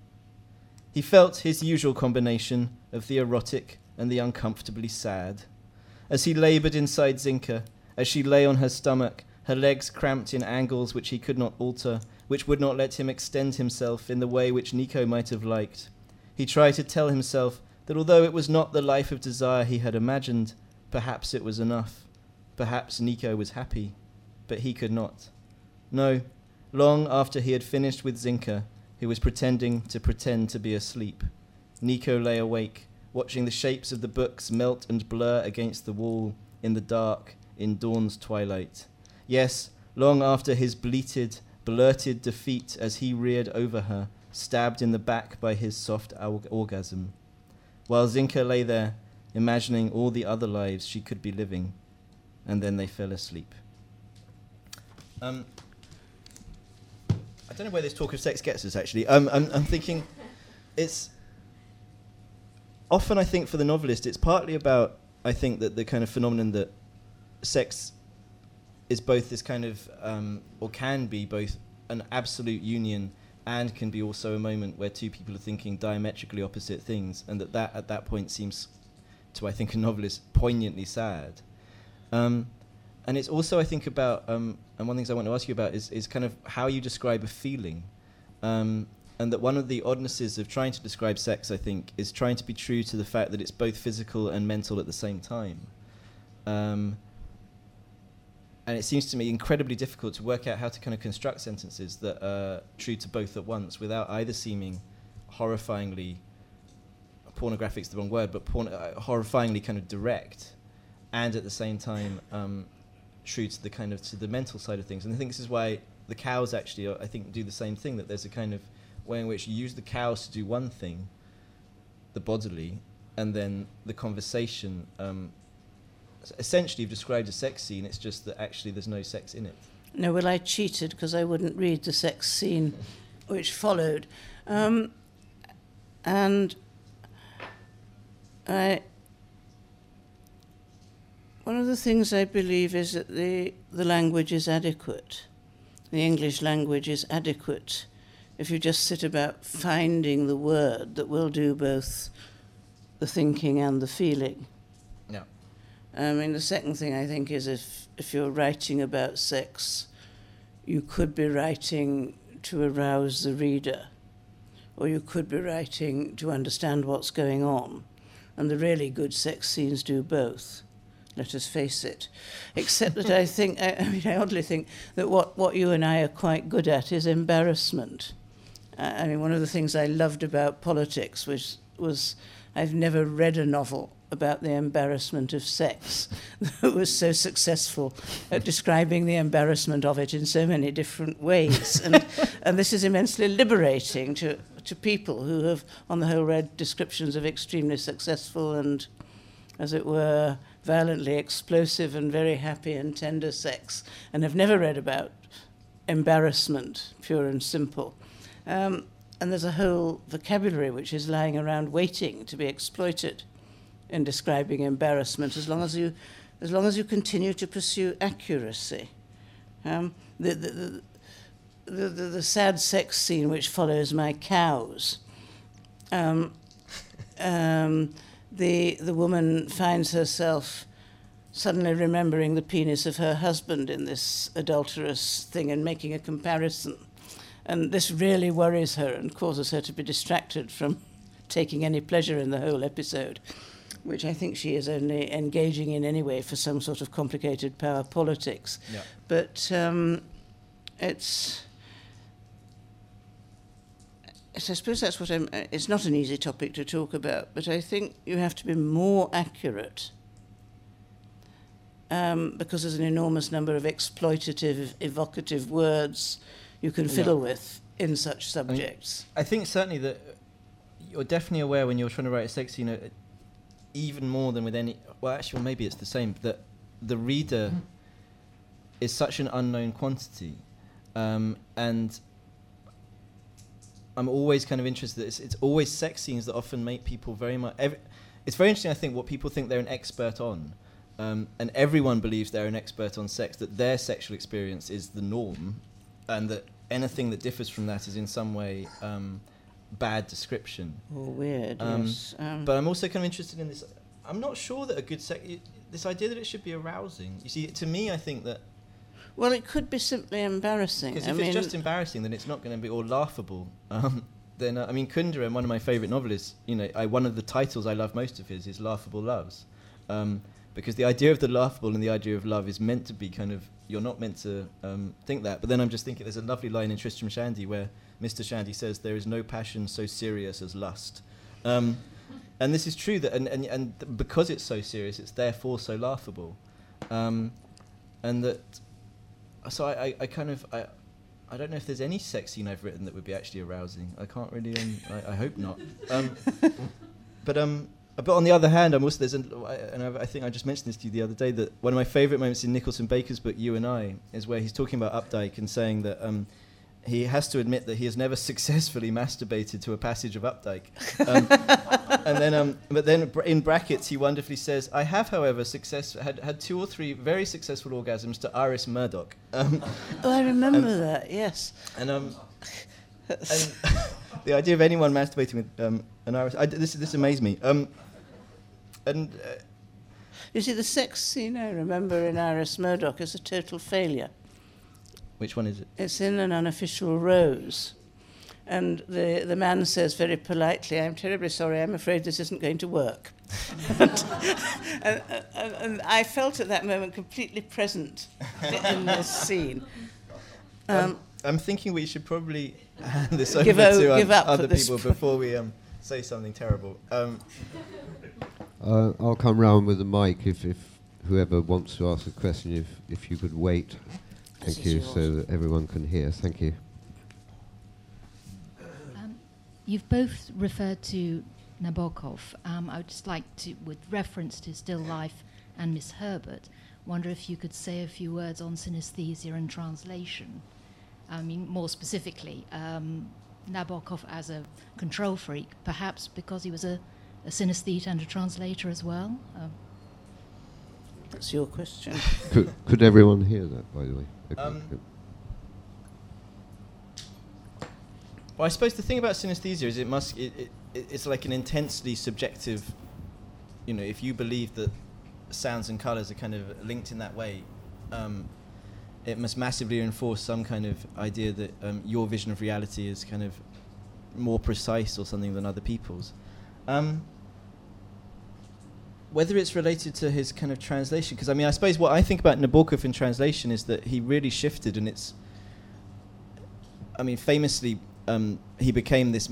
He felt his usual combination of the erotic and the uncomfortably sad. As he laboured inside Zinka, as she lay on her stomach, her legs cramped in angles which he could not alter, which would not let him extend himself in the way which Nico might have liked, he tried to tell himself that although it was not the life of desire he had imagined, perhaps it was enough. Perhaps Nico was happy, but he could not. No, long after he had finished with Zinka, who was pretending to pretend to be asleep, Nico lay awake, watching the shapes of the books melt and blur against the wall, in the dark, in dawn's twilight. Yes, long after his bleated, blurted defeat as he reared over her, stabbed in the back by his soft orgasm. While Zinka lay there, imagining all the other lives she could be living, and then they fell asleep. I don't know where this talk of sex gets us, actually. I'm thinking it's... Often I think for the novelist, it's partly about, I think, that the kind of phenomenon that sex is both this kind of, or can be both an absolute union and can be also a moment where two people are thinking diametrically opposite things, and that at that point seems to, I think, a novelist poignantly sad. And it's also, I think, about, and one of the things I want to ask you about is kind of how you describe a feeling. And that one of the oddnesses of trying to describe sex, I think, is trying to be true to the fact that it's both physical and mental at the same time. And it seems to me incredibly difficult to work out how to kind of construct sentences that are true to both at once without either seeming horrifyingly, pornographic's the wrong word, but horrifyingly kind of direct, and at the same time true to the kind of to the mental side of things. And I think this is why the cows actually, I think, do the same thing, that there's a kind of way in which you use the cows to do one thing, the bodily, and then the conversation. Essentially, you've described a sex scene, it's just that actually there's no sex in it. No, well, I cheated because I wouldn't read the sex scene which followed. And one of the things I believe is that the language is adequate. The English language is adequate if you just sit about finding the word that will do both the thinking and the feeling. Yeah. I mean, the second thing I think is if you're writing about sex, you could be writing to arouse the reader, or you could be writing to understand what's going on. And the really good sex scenes do both, let us face it. Except that I think, I oddly think that what you and I are quite good at is embarrassment. I mean, one of the things I loved about politics was I've never read a novel about the embarrassment of sex that was so successful at describing the embarrassment of it in so many different ways. And this is immensely liberating to people who have, on the whole, read descriptions of extremely successful and, as it were, violently explosive and very happy and tender sex, and have never read about embarrassment, pure and simple. And there's a whole vocabulary which is lying around waiting to be exploited in describing embarrassment, as long as you continue to pursue accuracy. The sad sex scene which follows my cows. The woman finds herself suddenly remembering the penis of her husband in this adulterous thing and making a comparison. And this really worries her and causes her to be distracted from taking any pleasure in the whole episode, which I think she is only engaging in anyway for some sort of complicated power politics. Yeah. But I suppose that's what it's not an easy topic to talk about, but I think you have to be more accurate because there's an enormous number of exploitative, evocative words you can fiddle with in such subjects. I think certainly that you're definitely aware when you're trying to write a sex scene, even more than with any, well, actually, maybe it's the same, that the reader is such an unknown quantity. And I'm always kind of interested, it's always sex scenes that often make people very much, it's very interesting, I think, what people think they're an expert on. And everyone believes they're an expert on sex, that their sexual experience is the norm, and that anything that differs from that is in some way bad description. Or weird, yes. But I'm also kind of interested in this. I'm not sure that a good this idea that it should be arousing. You see, to me, I think that... Well, it could be simply embarrassing. Because if it's just embarrassing, then it's not going to be, or laughable. Then, I mean, Kundera, one of my favourite novelists, one of the titles I love most of his is Laughable Loves. Because the idea of the laughable and the idea of love is meant to be kind of, you're not meant to think that. But then I'm just thinking, there's a lovely line in Tristram Shandy where Mr. Shandy says, "There is no passion so serious as lust." And this is true, that and because it's so serious, it's therefore so laughable. And that, so I don't know if there's any sex scene I've written that would be actually arousing. I can't really, I hope not. But on the other hand, I'm also, I think I just mentioned this to you the other day, that one of my favourite moments in Nicholson Baker's book, You and I, is where he's talking about Updike and saying that he has to admit that he has never successfully masturbated to a passage of Updike. But then in brackets, he wonderfully says, "I have, however, had 2 or 3 very successful orgasms to Iris Murdoch." I remember that, yes. And And the idea of anyone masturbating with an iris, this amazed me. You see, the sex scene I remember in Iris Murdoch is a total failure. Which one is it? It's in An Unofficial Rose. And the man says very politely, "I'm terribly sorry, I'm afraid this isn't going to work." and I felt at that moment completely present in this scene. I'm thinking we should probably hand this over give to up other at this people before we say something terrible. I'll come round with the mic if whoever wants to ask a question, if you could wait. Thank you, so that everyone can hear. Thank you. You've both referred to Nabokov. I would just like to, with reference to Still Life and Miss Herbert, wonder if you could say a few words on synesthesia and translation. I mean, more specifically, Nabokov as a control freak, perhaps because he was a synesthete and a translator as well? That's your question. Could everyone hear that, by the way? Okay. Well, I suppose the thing about synesthesia is it's like an intensely subjective, if you believe that sounds and colours are kind of linked in that way, it must massively reinforce some kind of idea that your vision of reality is kind of more precise or something than other people's. Whether it's related to his kind of translation, because I suppose what I think about Nabokov in translation is that he really shifted, and famously, he became this.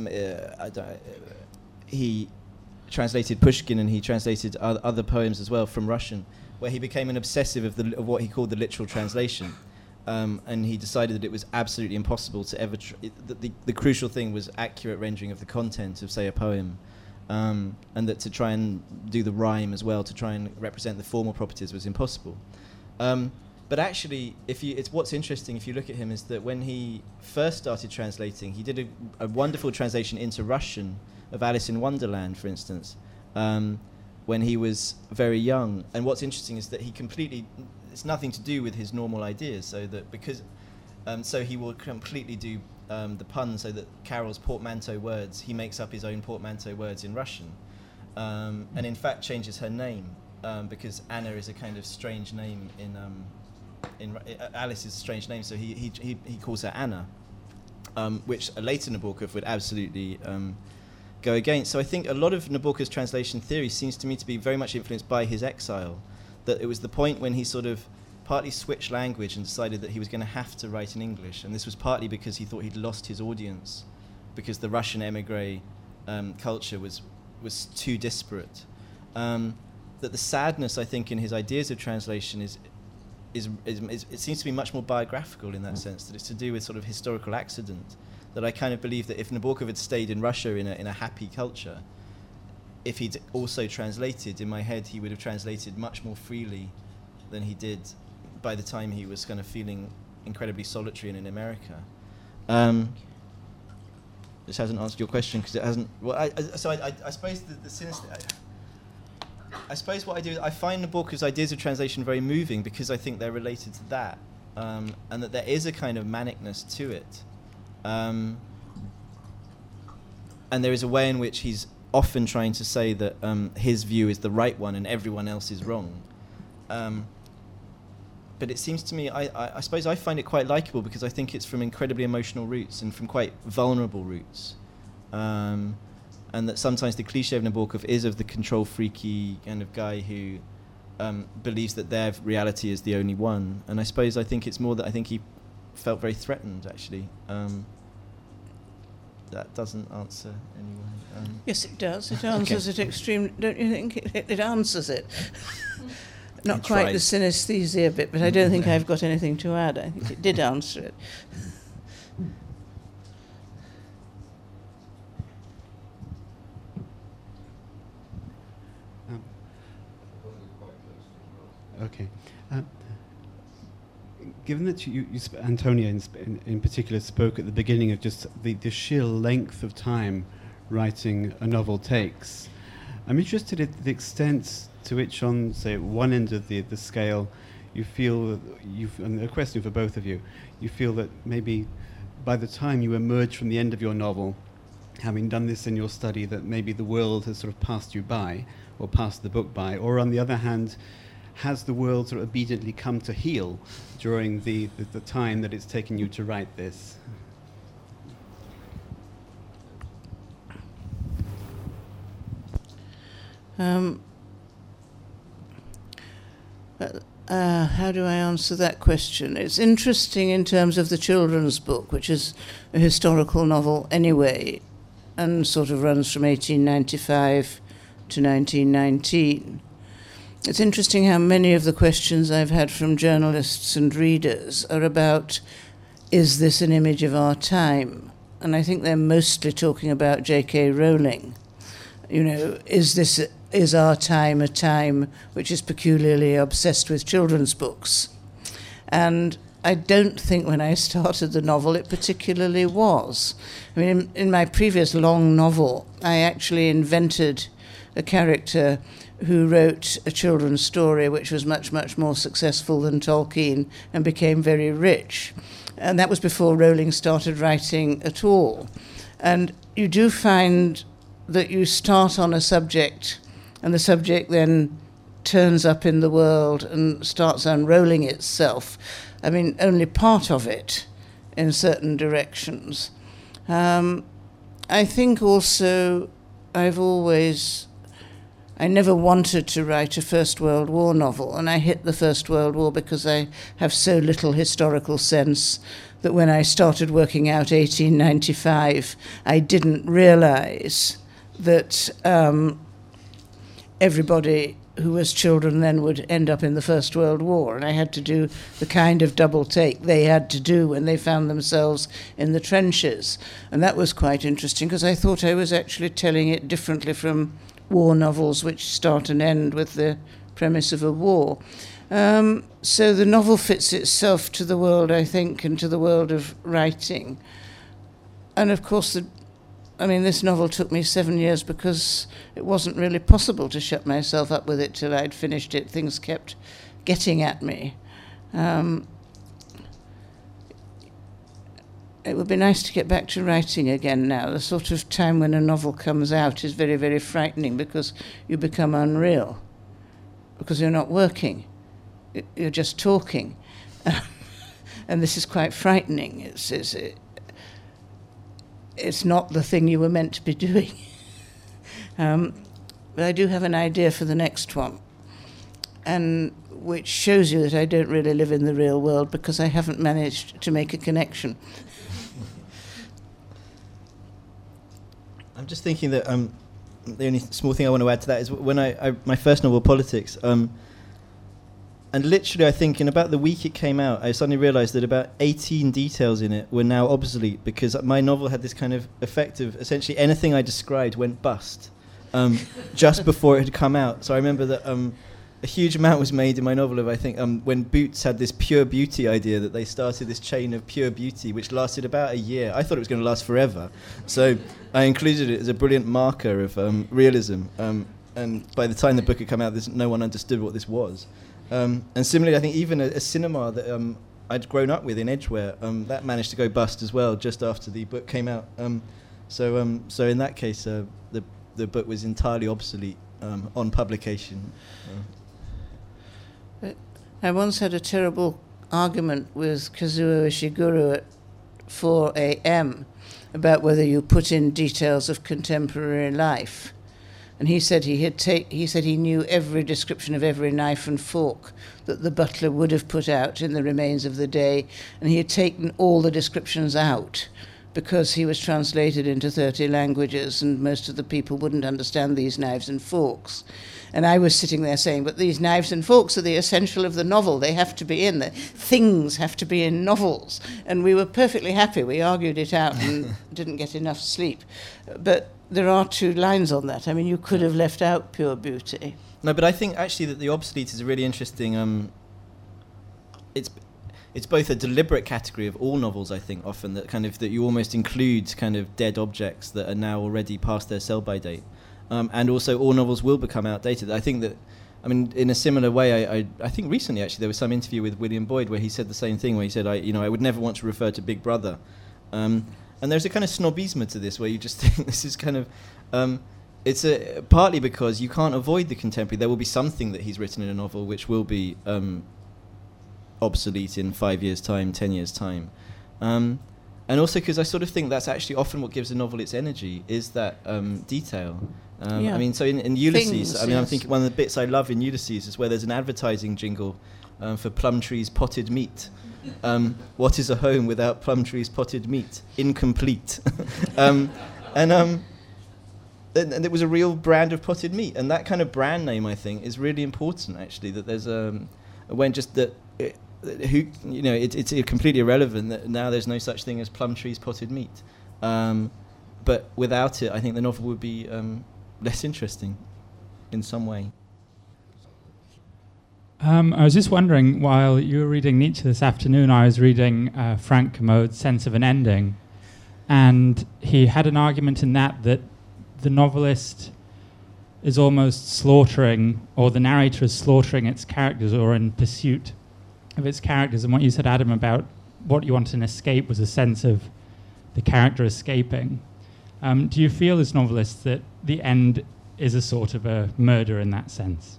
He translated Pushkin, and he translated other poems as well from Russian, where he became an obsessive of what he called the literal translation, and he decided that it was absolutely impossible to ever. The crucial thing was accurate rendering of the content of, say, a poem. And that to try and do the rhyme as well, to try and represent the formal properties, was impossible. But actually, what's interesting if you look at him is that when he first started translating, he did a wonderful translation into Russian of Alice in Wonderland, for instance, when he was very young. And what's interesting is that it's nothing to do with his normal ideas, so he will completely do the pun, so that Carol's portmanteau words, he makes up his own portmanteau words in Russian, and in fact changes her name, because Anna is a kind of strange name in Alice is a strange name, so he calls her Anna, which a later Nabokov would absolutely go against. So I think a lot of Nabokov's translation theory seems to me to be very much influenced by his exile, that it was the point when he sort of partly switched language and decided that he was going to have to write in English, and this was partly because he thought he'd lost his audience, because the Russian émigré culture was too disparate. That the sadness, I think, in his ideas of translation is it seems to be much more biographical in that sense, that it's to do with sort of historical accident. That I kind of believe that if Nabokov had stayed in Russia in a happy culture, if he'd also translated, in my head he would have translated much more freely than he did by the time he was kind of feeling incredibly solitary and in America. This hasn't answered your question because it hasn't. Well, I suppose the sinister. I suppose what I do, I find Nabokov's ideas of translation very moving because I think they're related to that, and that there is a kind of manicness to it, and there is a way in which he's often trying to say that his view is the right one and everyone else is wrong. But it seems to me, I suppose I find it quite likeable because I think it's from incredibly emotional roots and from quite vulnerable roots. And that sometimes the cliche of Nabokov is of the control freaky kind of guy who believes that their reality is the only one. And I think it's more that I think he felt very threatened, actually. That doesn't answer anyway. Yes, it does. It answers it extremely. Don't you think it answers it? Not quite the synesthesia bit, but I don't think I've got anything to add. I think it did answer it. Okay. Given that Antonia in particular spoke at the beginning of just the sheer length of time writing a novel takes, I'm interested in the extent to which on, say, one end of the scale you feel, and a question for both of you, you feel that maybe by the time you emerge from the end of your novel, having done this in your study, that maybe the world has sort of passed you by, or passed the book by? Or on the other hand, has the world sort of obediently come to heel during the time that it's taken you to write this? How do I answer that question? It's interesting in terms of the children's book, which is a historical novel anyway, and sort of runs from 1895 to 1919. It's interesting how many of the questions I've had from journalists and readers are about, is this an image of our time? And I think they're mostly talking about J.K. Rowling. You know, is our time a time which is peculiarly obsessed with children's books? And I don't think when I started the novel it particularly was. I mean, in my previous long novel, I actually invented a character who wrote a children's story which was much, much more successful than Tolkien and became very rich. And that was before Rowling started writing at all. And you do find that you start on a subject and the subject then turns up in the world and starts unrolling itself. I mean, only part of it in certain directions. I think also I never wanted to write a First World War novel, and I hit the First World War because I have so little historical sense that when I started working out 1895, I didn't realize that everybody who was children then would end up in the First World War, and I had to do the kind of double take they had to do when they found themselves in the trenches. And that was quite interesting because I thought I was actually telling it differently from war novels which start and end with the premise of a war. So the novel fits itself to the world, I think, and to the world of writing. And of course, this novel took me 7 years because it wasn't really possible to shut myself up with it till I'd finished it. Things kept getting at me. It would be nice to get back to writing again now. The sort of time when a novel comes out is very, very frightening because you become unreal, because you're not working. You're just talking. And this is quite frightening. It's not the thing you were meant to be doing. But I do have an idea for the next one, and which shows you that I don't really live in the real world because I haven't managed to make a connection. I'm just thinking that the only small thing I want to add to that is when my first novel, Politics, and literally I think in about the week it came out, I suddenly realised that about 18 details in it were now obsolete because my novel had this kind of effect of essentially anything I described went bust just before it had come out. So I remember that a huge amount was made in my novel of, I think, when Boots had this pure beauty idea, that they started this chain of pure beauty which lasted about a year. I thought it was going to last forever. So I included it as a brilliant marker of realism. And by the time the book had come out, no one understood what this was. And similarly, I think even a cinema that I'd grown up with in Edgware, that managed to go bust as well just after the book came out. So in that case, the book was entirely obsolete on publication. I once had a terrible argument with Kazuo Ishiguro at 4 a.m. about whether you put in details of contemporary life. And he said he knew every description of every knife and fork that the butler would have put out in the remains of the day, and he had taken all the descriptions out because he was translated into 30 languages and most of the people wouldn't understand these knives and forks. And I was sitting there saying, but these knives and forks are the essential of the novel. They have to be in. The things have to be in novels. And we were perfectly happy. We argued it out and didn't get enough sleep. But there are 2 lines on that. I mean, you could have left out pure beauty. No, but I think actually that the obsolete is a really interesting... It's both a deliberate category of all novels, I think, often, that you almost include kind of dead objects that are now already past their sell-by date. And also all novels will become outdated. I think that, in a similar way, I think recently actually there was some interview with William Boyd where he said the same thing, where he said, I would never want to refer to Big Brother And there's a kind of snobisme to this, where you just think this is kind of, it's partly because you can't avoid the contemporary. There will be something that he's written in a novel which will be obsolete in 5 years' time, 10 years' time. And also because I sort of think that's actually often what gives a novel its energy, is that detail. I mean, so in Ulysses, Things, I mean, I'm thinking one of the bits I love in Ulysses is where there's an advertising jingle for Plumtree's potted meat. What is a home without Plumtree's potted meat? Incomplete. And it was a real brand of potted meat, and that kind of brand name, I think, is really important. Actually, that there's when just that. It's completely irrelevant that now there's no such thing as Plumtree's potted meat. But without it, I think the novel would be less interesting in some way. I was just wondering, while you were reading Nietzsche this afternoon, I was reading Frank Kermode's Sense of an Ending, and he had an argument in that the novelist is almost slaughtering, or the narrator is slaughtering its characters, or in pursuit of its characters. And what you said, Adam, about what you want in escape was a sense of the character escaping. Do you feel as novelists that the end is a sort of a murder in that sense?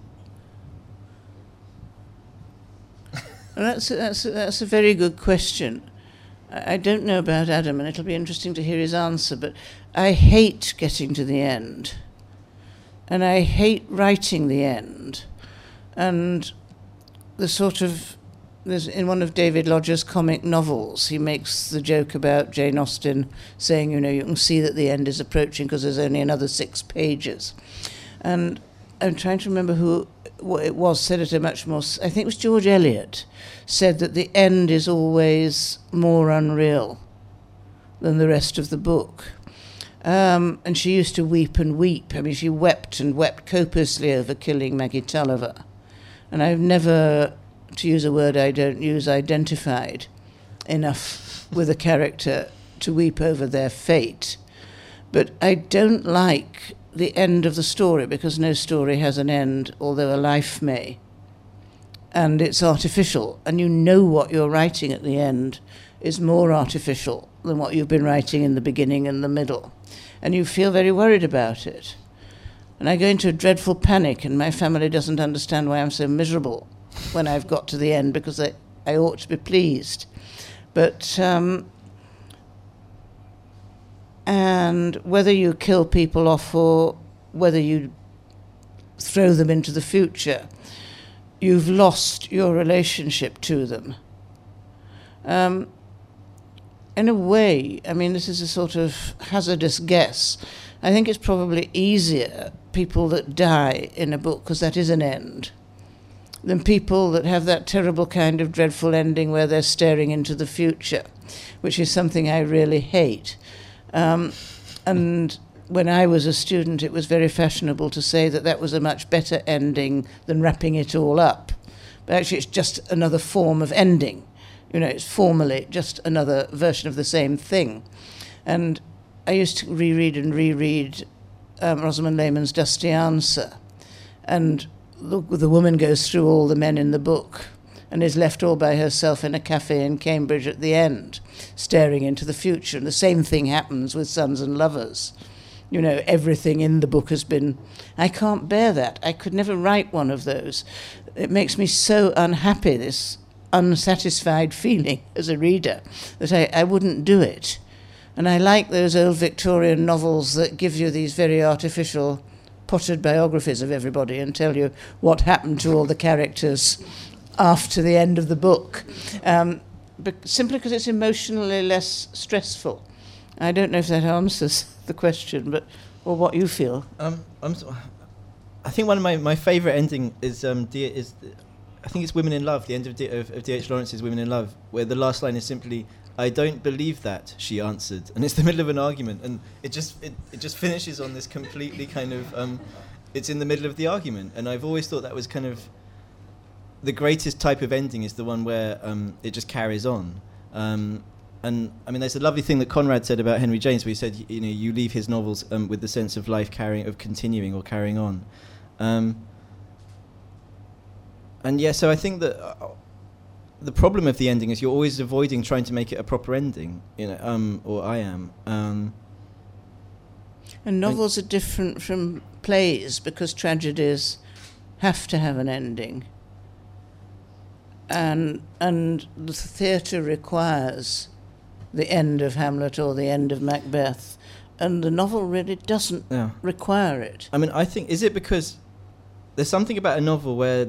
Well, that's a very good question. I don't know about Adam, and it'll be interesting to hear his answer, but I hate getting to the end. And I hate writing the end. And the sort of... in one of David Lodge's comic novels, he makes the joke about Jane Austen saying, you can see that the end is approaching because there's only another 6 pages. And I'm trying to remember what it was, said it a much more... I think it was George Eliot said that the end is always more unreal than the rest of the book. And she used to weep and weep. I mean, she wept and wept copiously over killing Maggie Tulliver. And I've never, to use a word I don't use, identified enough with a character to weep over their fate. But I don't like the end of the story, because no story has an end, although a life may. And it's artificial, and you know what you're writing at the end is more artificial than what you've been writing in the beginning and the middle. And you feel very worried about it. And I go into a dreadful panic, and my family doesn't understand why I'm so miserable when I've got to the end, because I ought to be pleased. But, and whether you kill people off or whether you throw them into the future, you've lost your relationship to them. In a way, I mean, this is a sort of hazardous guess. I think it's probably easier, people that die in a book, because that is an end, than people that have that terrible kind of dreadful ending where they're staring into the future, which is something I really hate. And when I was a student, it was very fashionable to say that that was a much better ending than wrapping it all up. But actually, it's just another form of ending. It's formally just another version of the same thing. And I used to reread Rosamund Lehmann's Dusty Answer. And the woman goes through all the men in the book and is left all by herself in a cafe in Cambridge at the end, staring into the future. And the same thing happens with Sons and Lovers. Everything in the book has been... I can't bear that. I could never write one of those. It makes me so unhappy, this unsatisfied feeling as a reader, that I wouldn't do it. And I like those old Victorian novels that give you these very artificial, potted biographies of everybody and tell you what happened to all the characters after the end of the book, but simply because it's emotionally less stressful. I don't know if that answers the question, or what you feel. I think one of my favourite ending is I think it's Women in Love, the end of D.H. Lawrence's Women in Love, where the last line is simply, "I don't believe that," she answered, and it's the middle of an argument, and it just finishes on this completely kind of it's in the middle of the argument, and I've always thought that was kind of the greatest type of ending, is the one where it just carries on. And I mean, there's a lovely thing that Conrad said about Henry James, where he said, you leave his novels with the sense of life continuing or carrying on. And yeah, so I think that the problem of the ending is you're always avoiding trying to make it a proper ending, or I am. And novels are different from plays because tragedies have to have an ending. And the theatre requires the end of Hamlet or the end of Macbeth, and the novel really doesn't require it. I mean, I think, is it because there's something about a novel where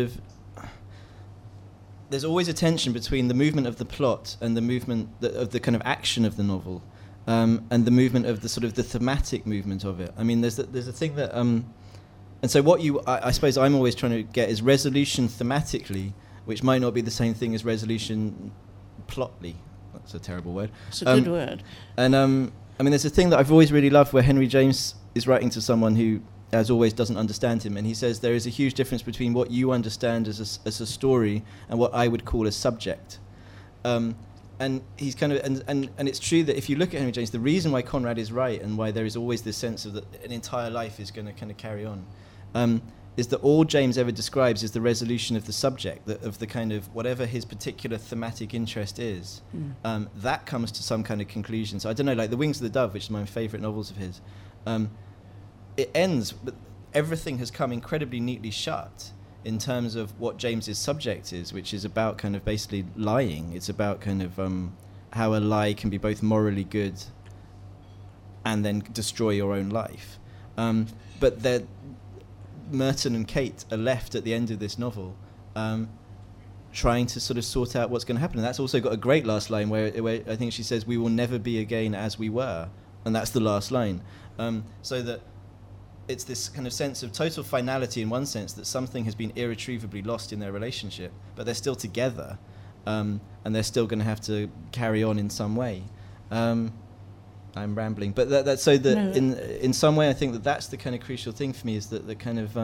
there's always a tension between the movement of the plot and the movement of the kind of action of the novel, and the movement of the sort of the thematic movement of it. I mean, there's a thing that, and so what I suppose I'm always trying to get is resolution thematically, which might not be the same thing as resolution plotly. That's a terrible word. It's a good word. And I mean, there's a thing that I've always really loved where Henry James is writing to someone who, as always, doesn't understand him, and he says there is a huge difference between what you understand as a story and what I would call a subject. And he's kind of, and it's true that if you look at Henry James, the reason why Conrad is right and why there is always this sense of that an entire life is going to kind of carry on, is that all James ever describes is the resolution of the subject, of the kind of whatever his particular thematic interest is. That comes to some kind of conclusion. So I don't know, like The Wings of the Dove, which is my favourite novels of his, it ends, but everything has come incredibly neatly shut in terms of what James's subject is, which is about kind of basically lying. It's about kind of how a lie can be both morally good and then destroy your own life. But Merton and Kate are left at the end of this novel trying to sort of sort out what's going to happen. And that's also got a great last line where I think she says, "We will never be again as we were." And that's the last line. So that it's this kind of sense of total finality in one sense, that something has been irretrievably lost in their relationship, but they're still together, and they're still going to have to carry on in some way. I'm rambling, but that's so that no. in some way I think that's the kind of crucial thing for me, is that the kind of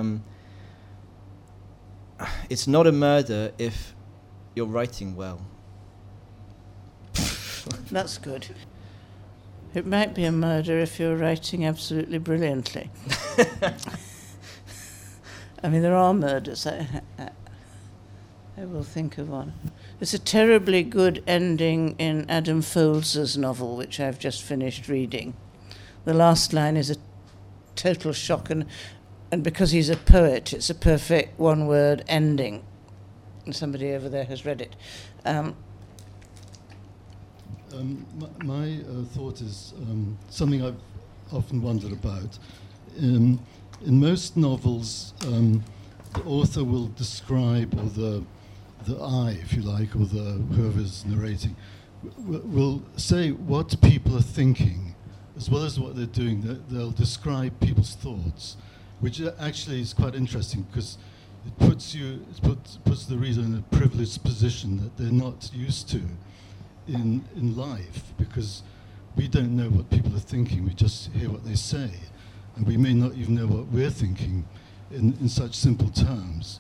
it's not a murder if you're writing well. That's good. It might be a murder if you're writing absolutely brilliantly. I mean, there are murders. I will think of one. There's a terribly good ending in Adam Foles's novel, which I've just finished reading. The last line is a total shock, and because he's a poet, it's a perfect one-word ending. And somebody over there has read it. My thought is something I've often wondered about. In most novels, the author will describe, or the I, if you like, or whoever's narrating, will say what people are thinking, as well as what they're doing. They'll describe people's thoughts, which actually is quite interesting, because it puts the reader in a privileged position that they're not used to in life, because we don't know what people are thinking. We just hear what they say, and we may not even know what we're thinking in such simple terms.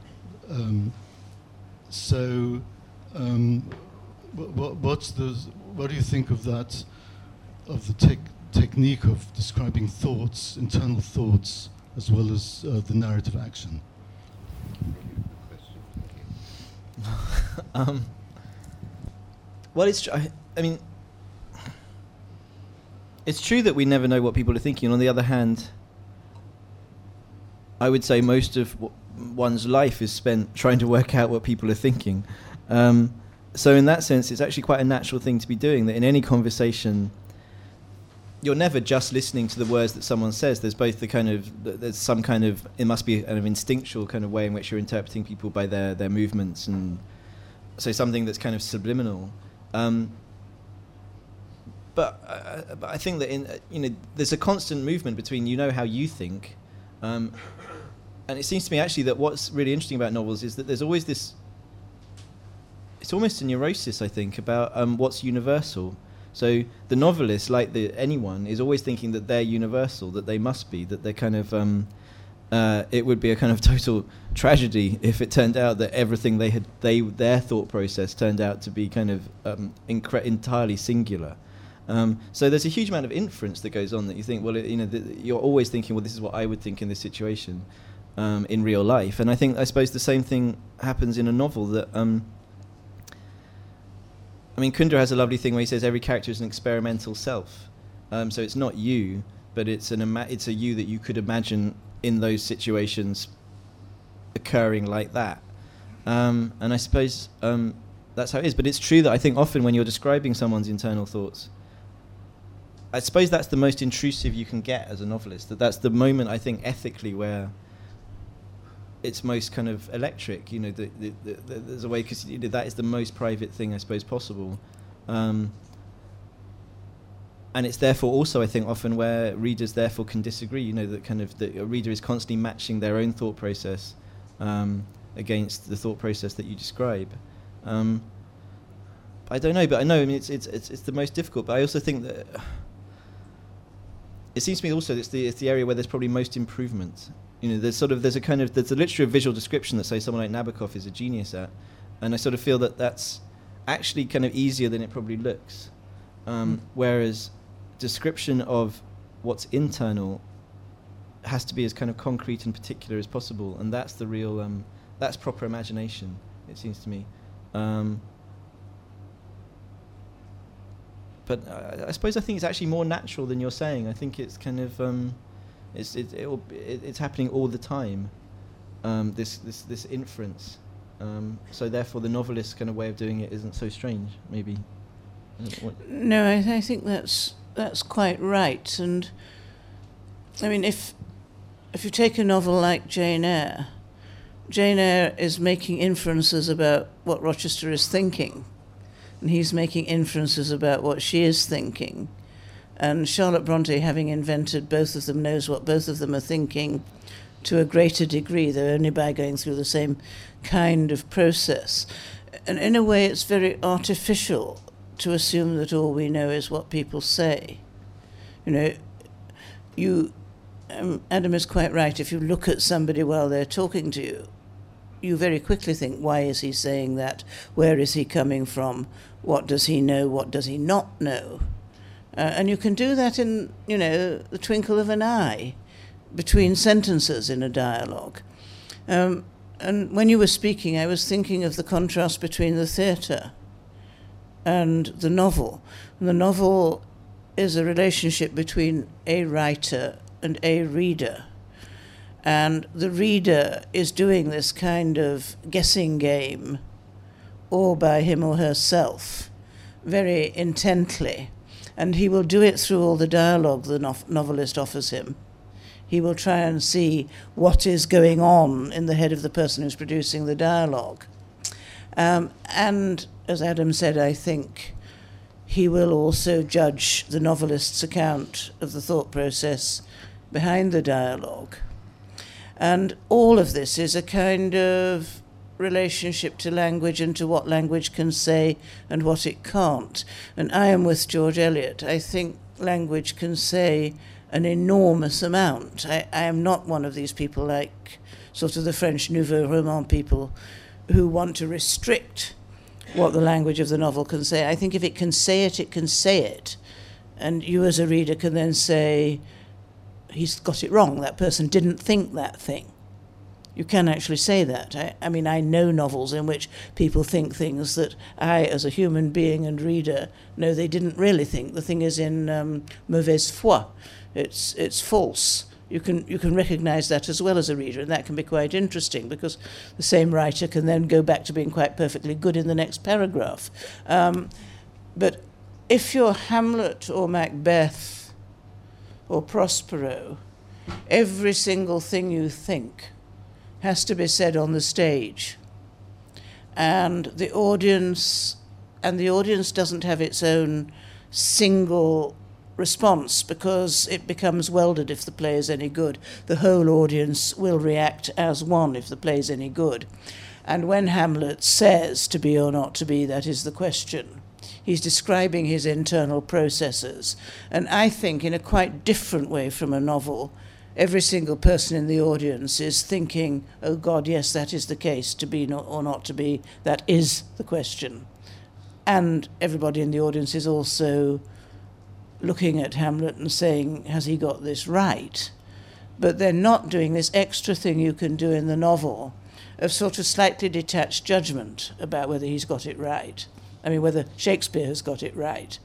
What do you think of that, of the technique of describing thoughts, internal thoughts, as well as the narrative action? Well, it's true. I mean, it's true that we never know what people are thinking. On the other hand, I would say most of one's life is spent trying to work out what people are thinking. So in that sense, it's actually quite a natural thing to be doing, that in any conversation, you're never just listening to the words that someone says. There's both there's some kind of, it must be an instinctual kind of way in which you're interpreting people by their movements, and so something that's kind of subliminal. But I think that there's a constant movement between how you think, and it seems to me actually that what's really interesting about novels is that there's always this. It's almost a neurosis, I think, about what's universal. So the novelist, like anyone, is always thinking that they're universal, that they must be, that they're kind of. It would be a kind of total tragedy if it turned out that everything their thought process turned out to be kind of entirely singular. So there's a huge amount of inference that goes on, that you think, well, you're always thinking, well, this is what I would think in this situation in real life. And I suppose the same thing happens in a novel, that I mean, Kundera has a lovely thing where he says every character is an experimental self. So it's not you, but it's it's a you that you could imagine in those situations occurring like that. And I suppose that's how it is. But it's true that I think often when you're describing someone's internal thoughts, I suppose that's the most intrusive you can get as a novelist. That's the moment, I think, ethically where it's most kind of electric. You know, there's a way, because that is the most private thing, I suppose, possible. And it's therefore also, I think, often where readers therefore can disagree. You know, that a reader is constantly matching their own thought process against the thought process that you describe. I don't know, but I know. I mean, it's the most difficult. But I also think that it seems to me also it's the area where there's probably most improvement. You know, there's a literature of visual description that, say, someone like Nabokov is a genius at, and I sort of feel that that's actually kind of easier than it probably looks. Whereas description of what's internal has to be as kind of concrete and particular as possible, and that's the real that's proper imagination, it seems to me. But I suppose I think it's actually more natural than you're saying. I think it's kind of it's happening all the time. This inference. So therefore, the novelist's kind of way of doing it isn't so strange, maybe. No, I think that's quite right. And I mean, if you take a novel like Jane Eyre is making inferences about what Rochester is thinking, and he's making inferences about what she is thinking. And Charlotte Bronte, having invented both of them, knows what both of them are thinking to a greater degree, though only by going through the same kind of process. And in a way, it's very artificial to assume that all we know is what people say. You know, Adam is quite right. If you look at somebody while they're talking to you, you very quickly think, why is he saying that? Where is he coming from? What does he know? What does he not know? And you can do that in, the twinkle of an eye between sentences in a dialogue. And when you were speaking, I was thinking of the contrast between the theatre and the novel. And the novel is a relationship between a writer and a reader. And the reader is doing this kind of guessing game, all by him or herself, very intently. And he will do it through all the dialogue the novelist offers him. He will try and see what is going on in the head of the person who's producing the dialogue. And as Adam said, I think he will also judge the novelist's account of the thought process behind the dialogue. And all of this is a kind of relationship to language and to what language can say and what it can't. And I am with George Eliot. I think language can say an enormous amount. I am not one of these people like sort of the French Nouveau Roman people who want to restrict what the language of the novel can say. I think if it can say it, it can say it. And you as a reader can then say, he's got it wrong, that person didn't think that thing. You can actually say that. I mean, I know novels in which people think things that I, as a human being and reader, know they didn't really think. The thing is in mauvaise foi. It's false. You can recognise that as well as a reader, and that can be quite interesting because the same writer can then go back to being quite perfectly good in the next paragraph. But if you're Hamlet or Macbeth or Prospero, every single thing you think has to be said on the stage. And the audience doesn't have its own single response because it becomes welded if the play is any good. The whole audience will react as one if the play is any good. And when Hamlet says to be or not to be, that is the question. He's describing his internal processes. And I think in a quite different way from a novel, every single person in the audience is thinking, oh God, yes, that is the case, to be or not to be, that is the question. And everybody in the audience is also looking at Hamlet and saying, has he got this right? But they're not doing this extra thing you can do in the novel of sort of slightly detached judgment about whether he's got it right. I mean, whether Shakespeare has got it right.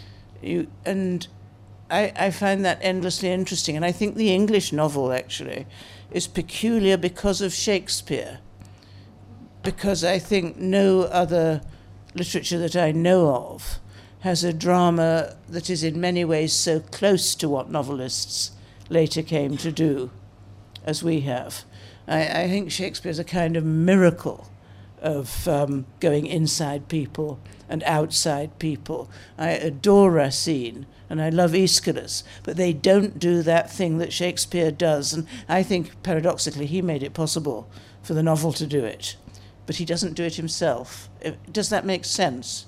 I find that endlessly interesting. And I think the English novel, actually, is peculiar because of Shakespeare. Because I think no other literature that I know of has a drama that is in many ways so close to what novelists later came to do as we have. I think Shakespeare's a kind of miracle of going inside people and outside people. I adore Racine and I love Aeschylus, but they don't do that thing that Shakespeare does. And I think, paradoxically, he made it possible for the novel to do it. But he doesn't do it himself. Does that make sense?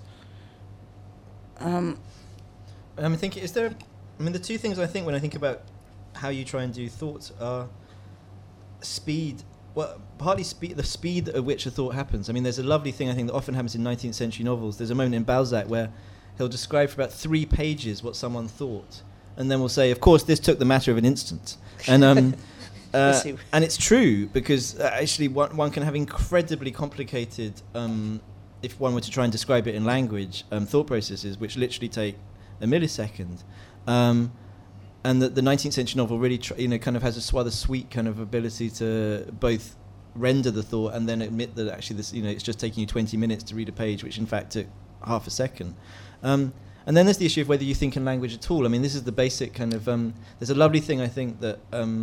I'm thinking, the two things I think when I think about how you try and do thought are speed. Well, partly the speed at which a thought happens. I mean, there's a lovely thing I think that often happens in 19th century novels. There's a moment in Balzac where he'll describe for about 3 pages what someone thought, and then we'll say, of course, this took the matter of an instant. And and it's true, because actually one can have incredibly complicated, if one were to try and describe it in language, thought processes which literally take a millisecond. And the 19th century novel really, kind of has a rather sweet kind of ability to both render the thought and then admit that actually this, it's just taking you 20 minutes to read a page, which in fact took half a second. And then there's the issue of whether you think in language at all. I mean, this is the basic kind of. There's a lovely thing I think that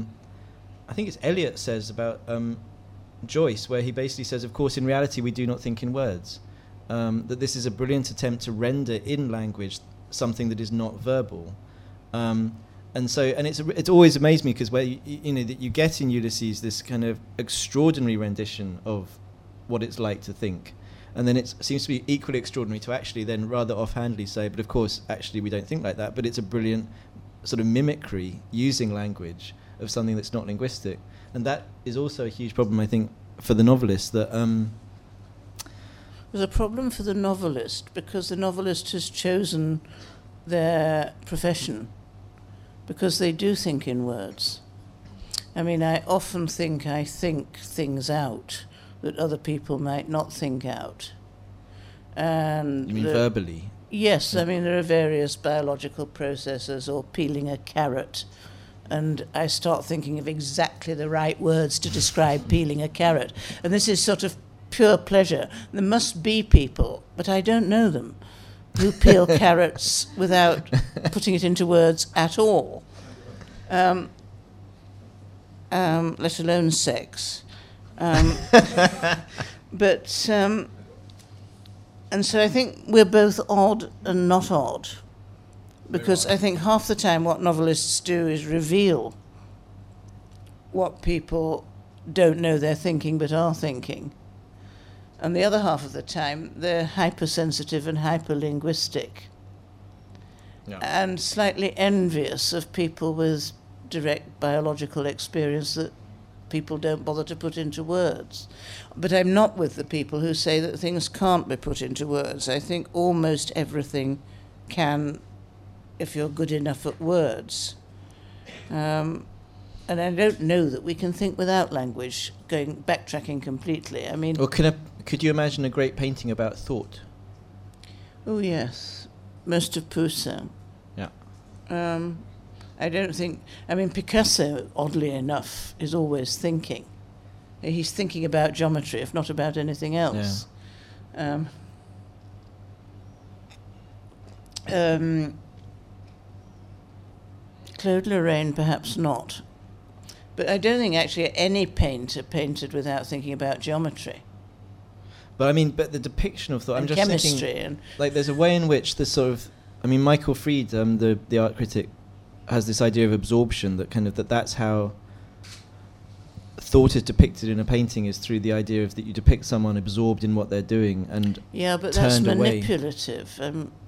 I think it's Eliot says about Joyce, where he basically says, of course, in reality we do not think in words. That this is a brilliant attempt to render in language something that is not verbal. And it's always amazed me, because where that you get in Ulysses this kind of extraordinary rendition of what it's like to think, and then it seems to be equally extraordinary to actually then rather offhandedly say, but of course actually we don't think like that. But it's a brilliant sort of mimicry using language of something that's not linguistic, and that is also a huge problem I think for the novelist. That there's a problem for the novelist because the novelist has chosen their profession, because they do think in words. I mean, I often think I think things out that other people might not think out. And you mean verbally? Yes, I mean, there are various biological processes, or peeling a carrot, and I start thinking of exactly the right words to describe peeling a carrot. And this is sort of pure pleasure. There must be people, but I don't know them, who peel carrots without putting it into words at all, let alone sex. And so I think we're both odd and not odd, because I think half the time what novelists do is reveal what people don't know they're thinking but are thinking. And the other half of the time, they're hypersensitive and hyperlinguistic, and slightly envious of people with direct biological experience that people don't bother to put into words. But I'm not with the people who say that things can't be put into words. I think almost everything can, if you're good enough at words. And I don't know that we can think without language, backtracking completely. I mean... Or could you imagine a great painting about thought? Oh, yes. Most of Poussin. Yeah. I don't think... I mean, Picasso, oddly enough, is always thinking. He's thinking about geometry, if not about anything else. Yeah. Claude Lorraine, perhaps not. But I don't think actually any painter painted without thinking about geometry. But I mean, the depiction of thought... And I'm just chemistry thinking, like, there's a way in which the sort of... I mean, Michael Fried, the art critic, has this idea of absorption, that's how thought is depicted in a painting, is through the idea of that you depict someone absorbed in what they're doing and yeah, but turned that's away. Manipulative.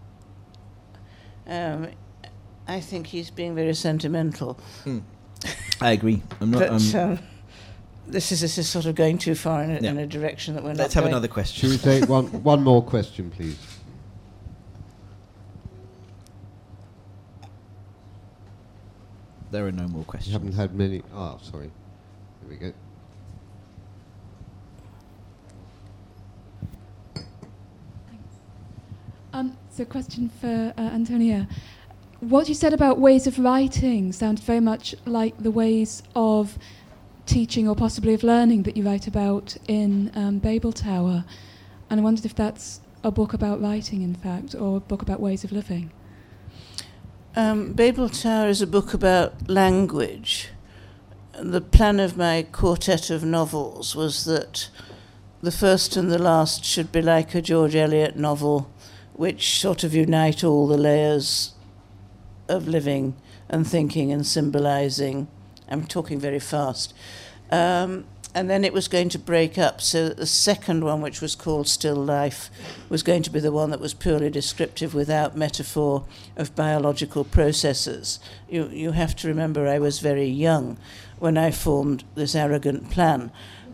I think he's being very sentimental. I agree. I'm not. But, this is sort of going too far in a direction that we're not. Let's have another question. Should we take one more question, please? There are no more questions. You haven't had many. Oh, sorry. Here we go. So, a question for Antonia. What you said about ways of writing sounds very much like the ways of teaching or possibly of learning that you write about in Babel Tower. And I wondered if that's a book about writing, in fact, or a book about ways of living. Babel Tower is a book about language. The plan of my quartet of novels was that the first and the last should be like a George Eliot novel, which sort of unite all the layers of living and thinking and symbolizing. I'm talking very fast. And then it was going to break up, so that the second one, which was called Still Life, was going to be the one that was purely descriptive without metaphor of biological processes. You have to remember I was very young when I formed this arrogant plan.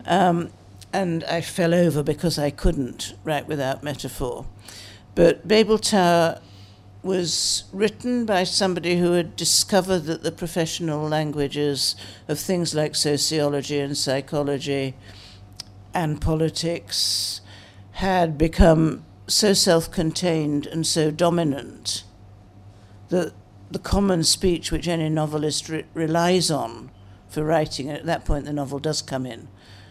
And I fell over because I couldn't write without metaphor. But Babel Tower was written by somebody who had discovered that the professional languages of things like sociology and psychology and politics had become so self-contained and so dominant that the common speech which any novelist relies on for writing, and at that point the novel does come in,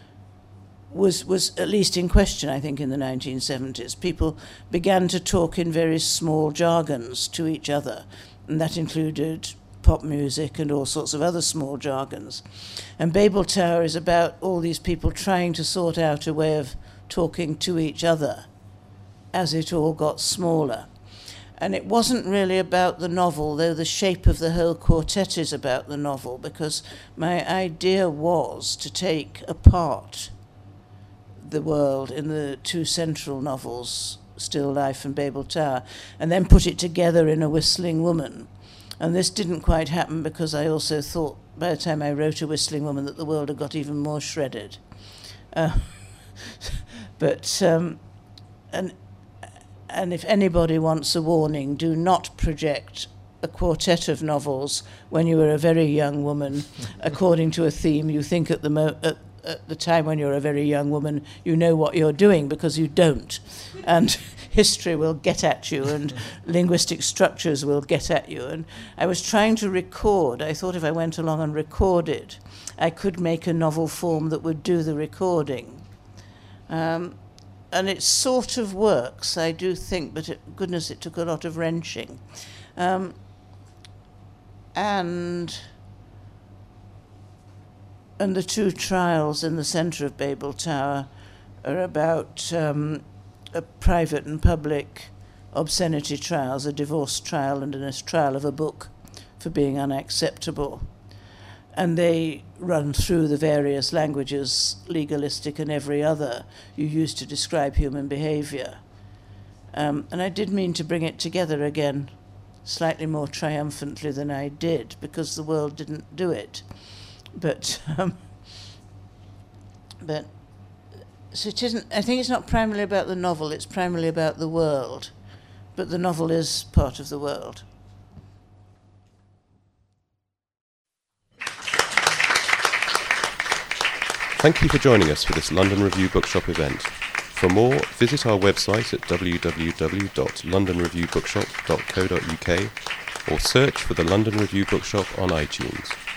was at least in question, I think, in the 1970s. People began to talk in very small jargons to each other, and that included pop music and all sorts of other small jargons. And Babel Tower is about all these people trying to sort out a way of talking to each other as it all got smaller. And it wasn't really about the novel, though the shape of the whole quartet is about the novel, because my idea was to take apart the world in the two central novels, Still Life and Babel Tower, and then put it together in A Whistling Woman. And this didn't quite happen because I also thought by the time I wrote A Whistling Woman that the world had got even more shredded. And if anybody wants a warning, do not project a quartet of novels when you were a very young woman according to a theme you think at the time when you're a very young woman, you know what you're doing, because you don't. And history will get at you, and linguistic structures will get at you. And I was trying to record. I thought if I went along and recorded, I could make a novel form that would do the recording. And it sort of works, I do think, but goodness, it took a lot of wrenching. And the two trials in the centre of Babel Tower are about a private and public obscenity trials, a divorce trial and a trial of a book for being unacceptable. And they run through the various languages, legalistic and every other, you use to describe human behaviour. And I did mean to bring it together again, slightly more triumphantly than I did, because the world didn't do it. But so it isn't. I think it's not primarily about the novel. It's primarily about the world, but the novel is part of the world. Thank you for joining us for this London Review Bookshop event. For more, visit our website at www.londonreviewbookshop.co.uk or search for the London Review Bookshop on iTunes.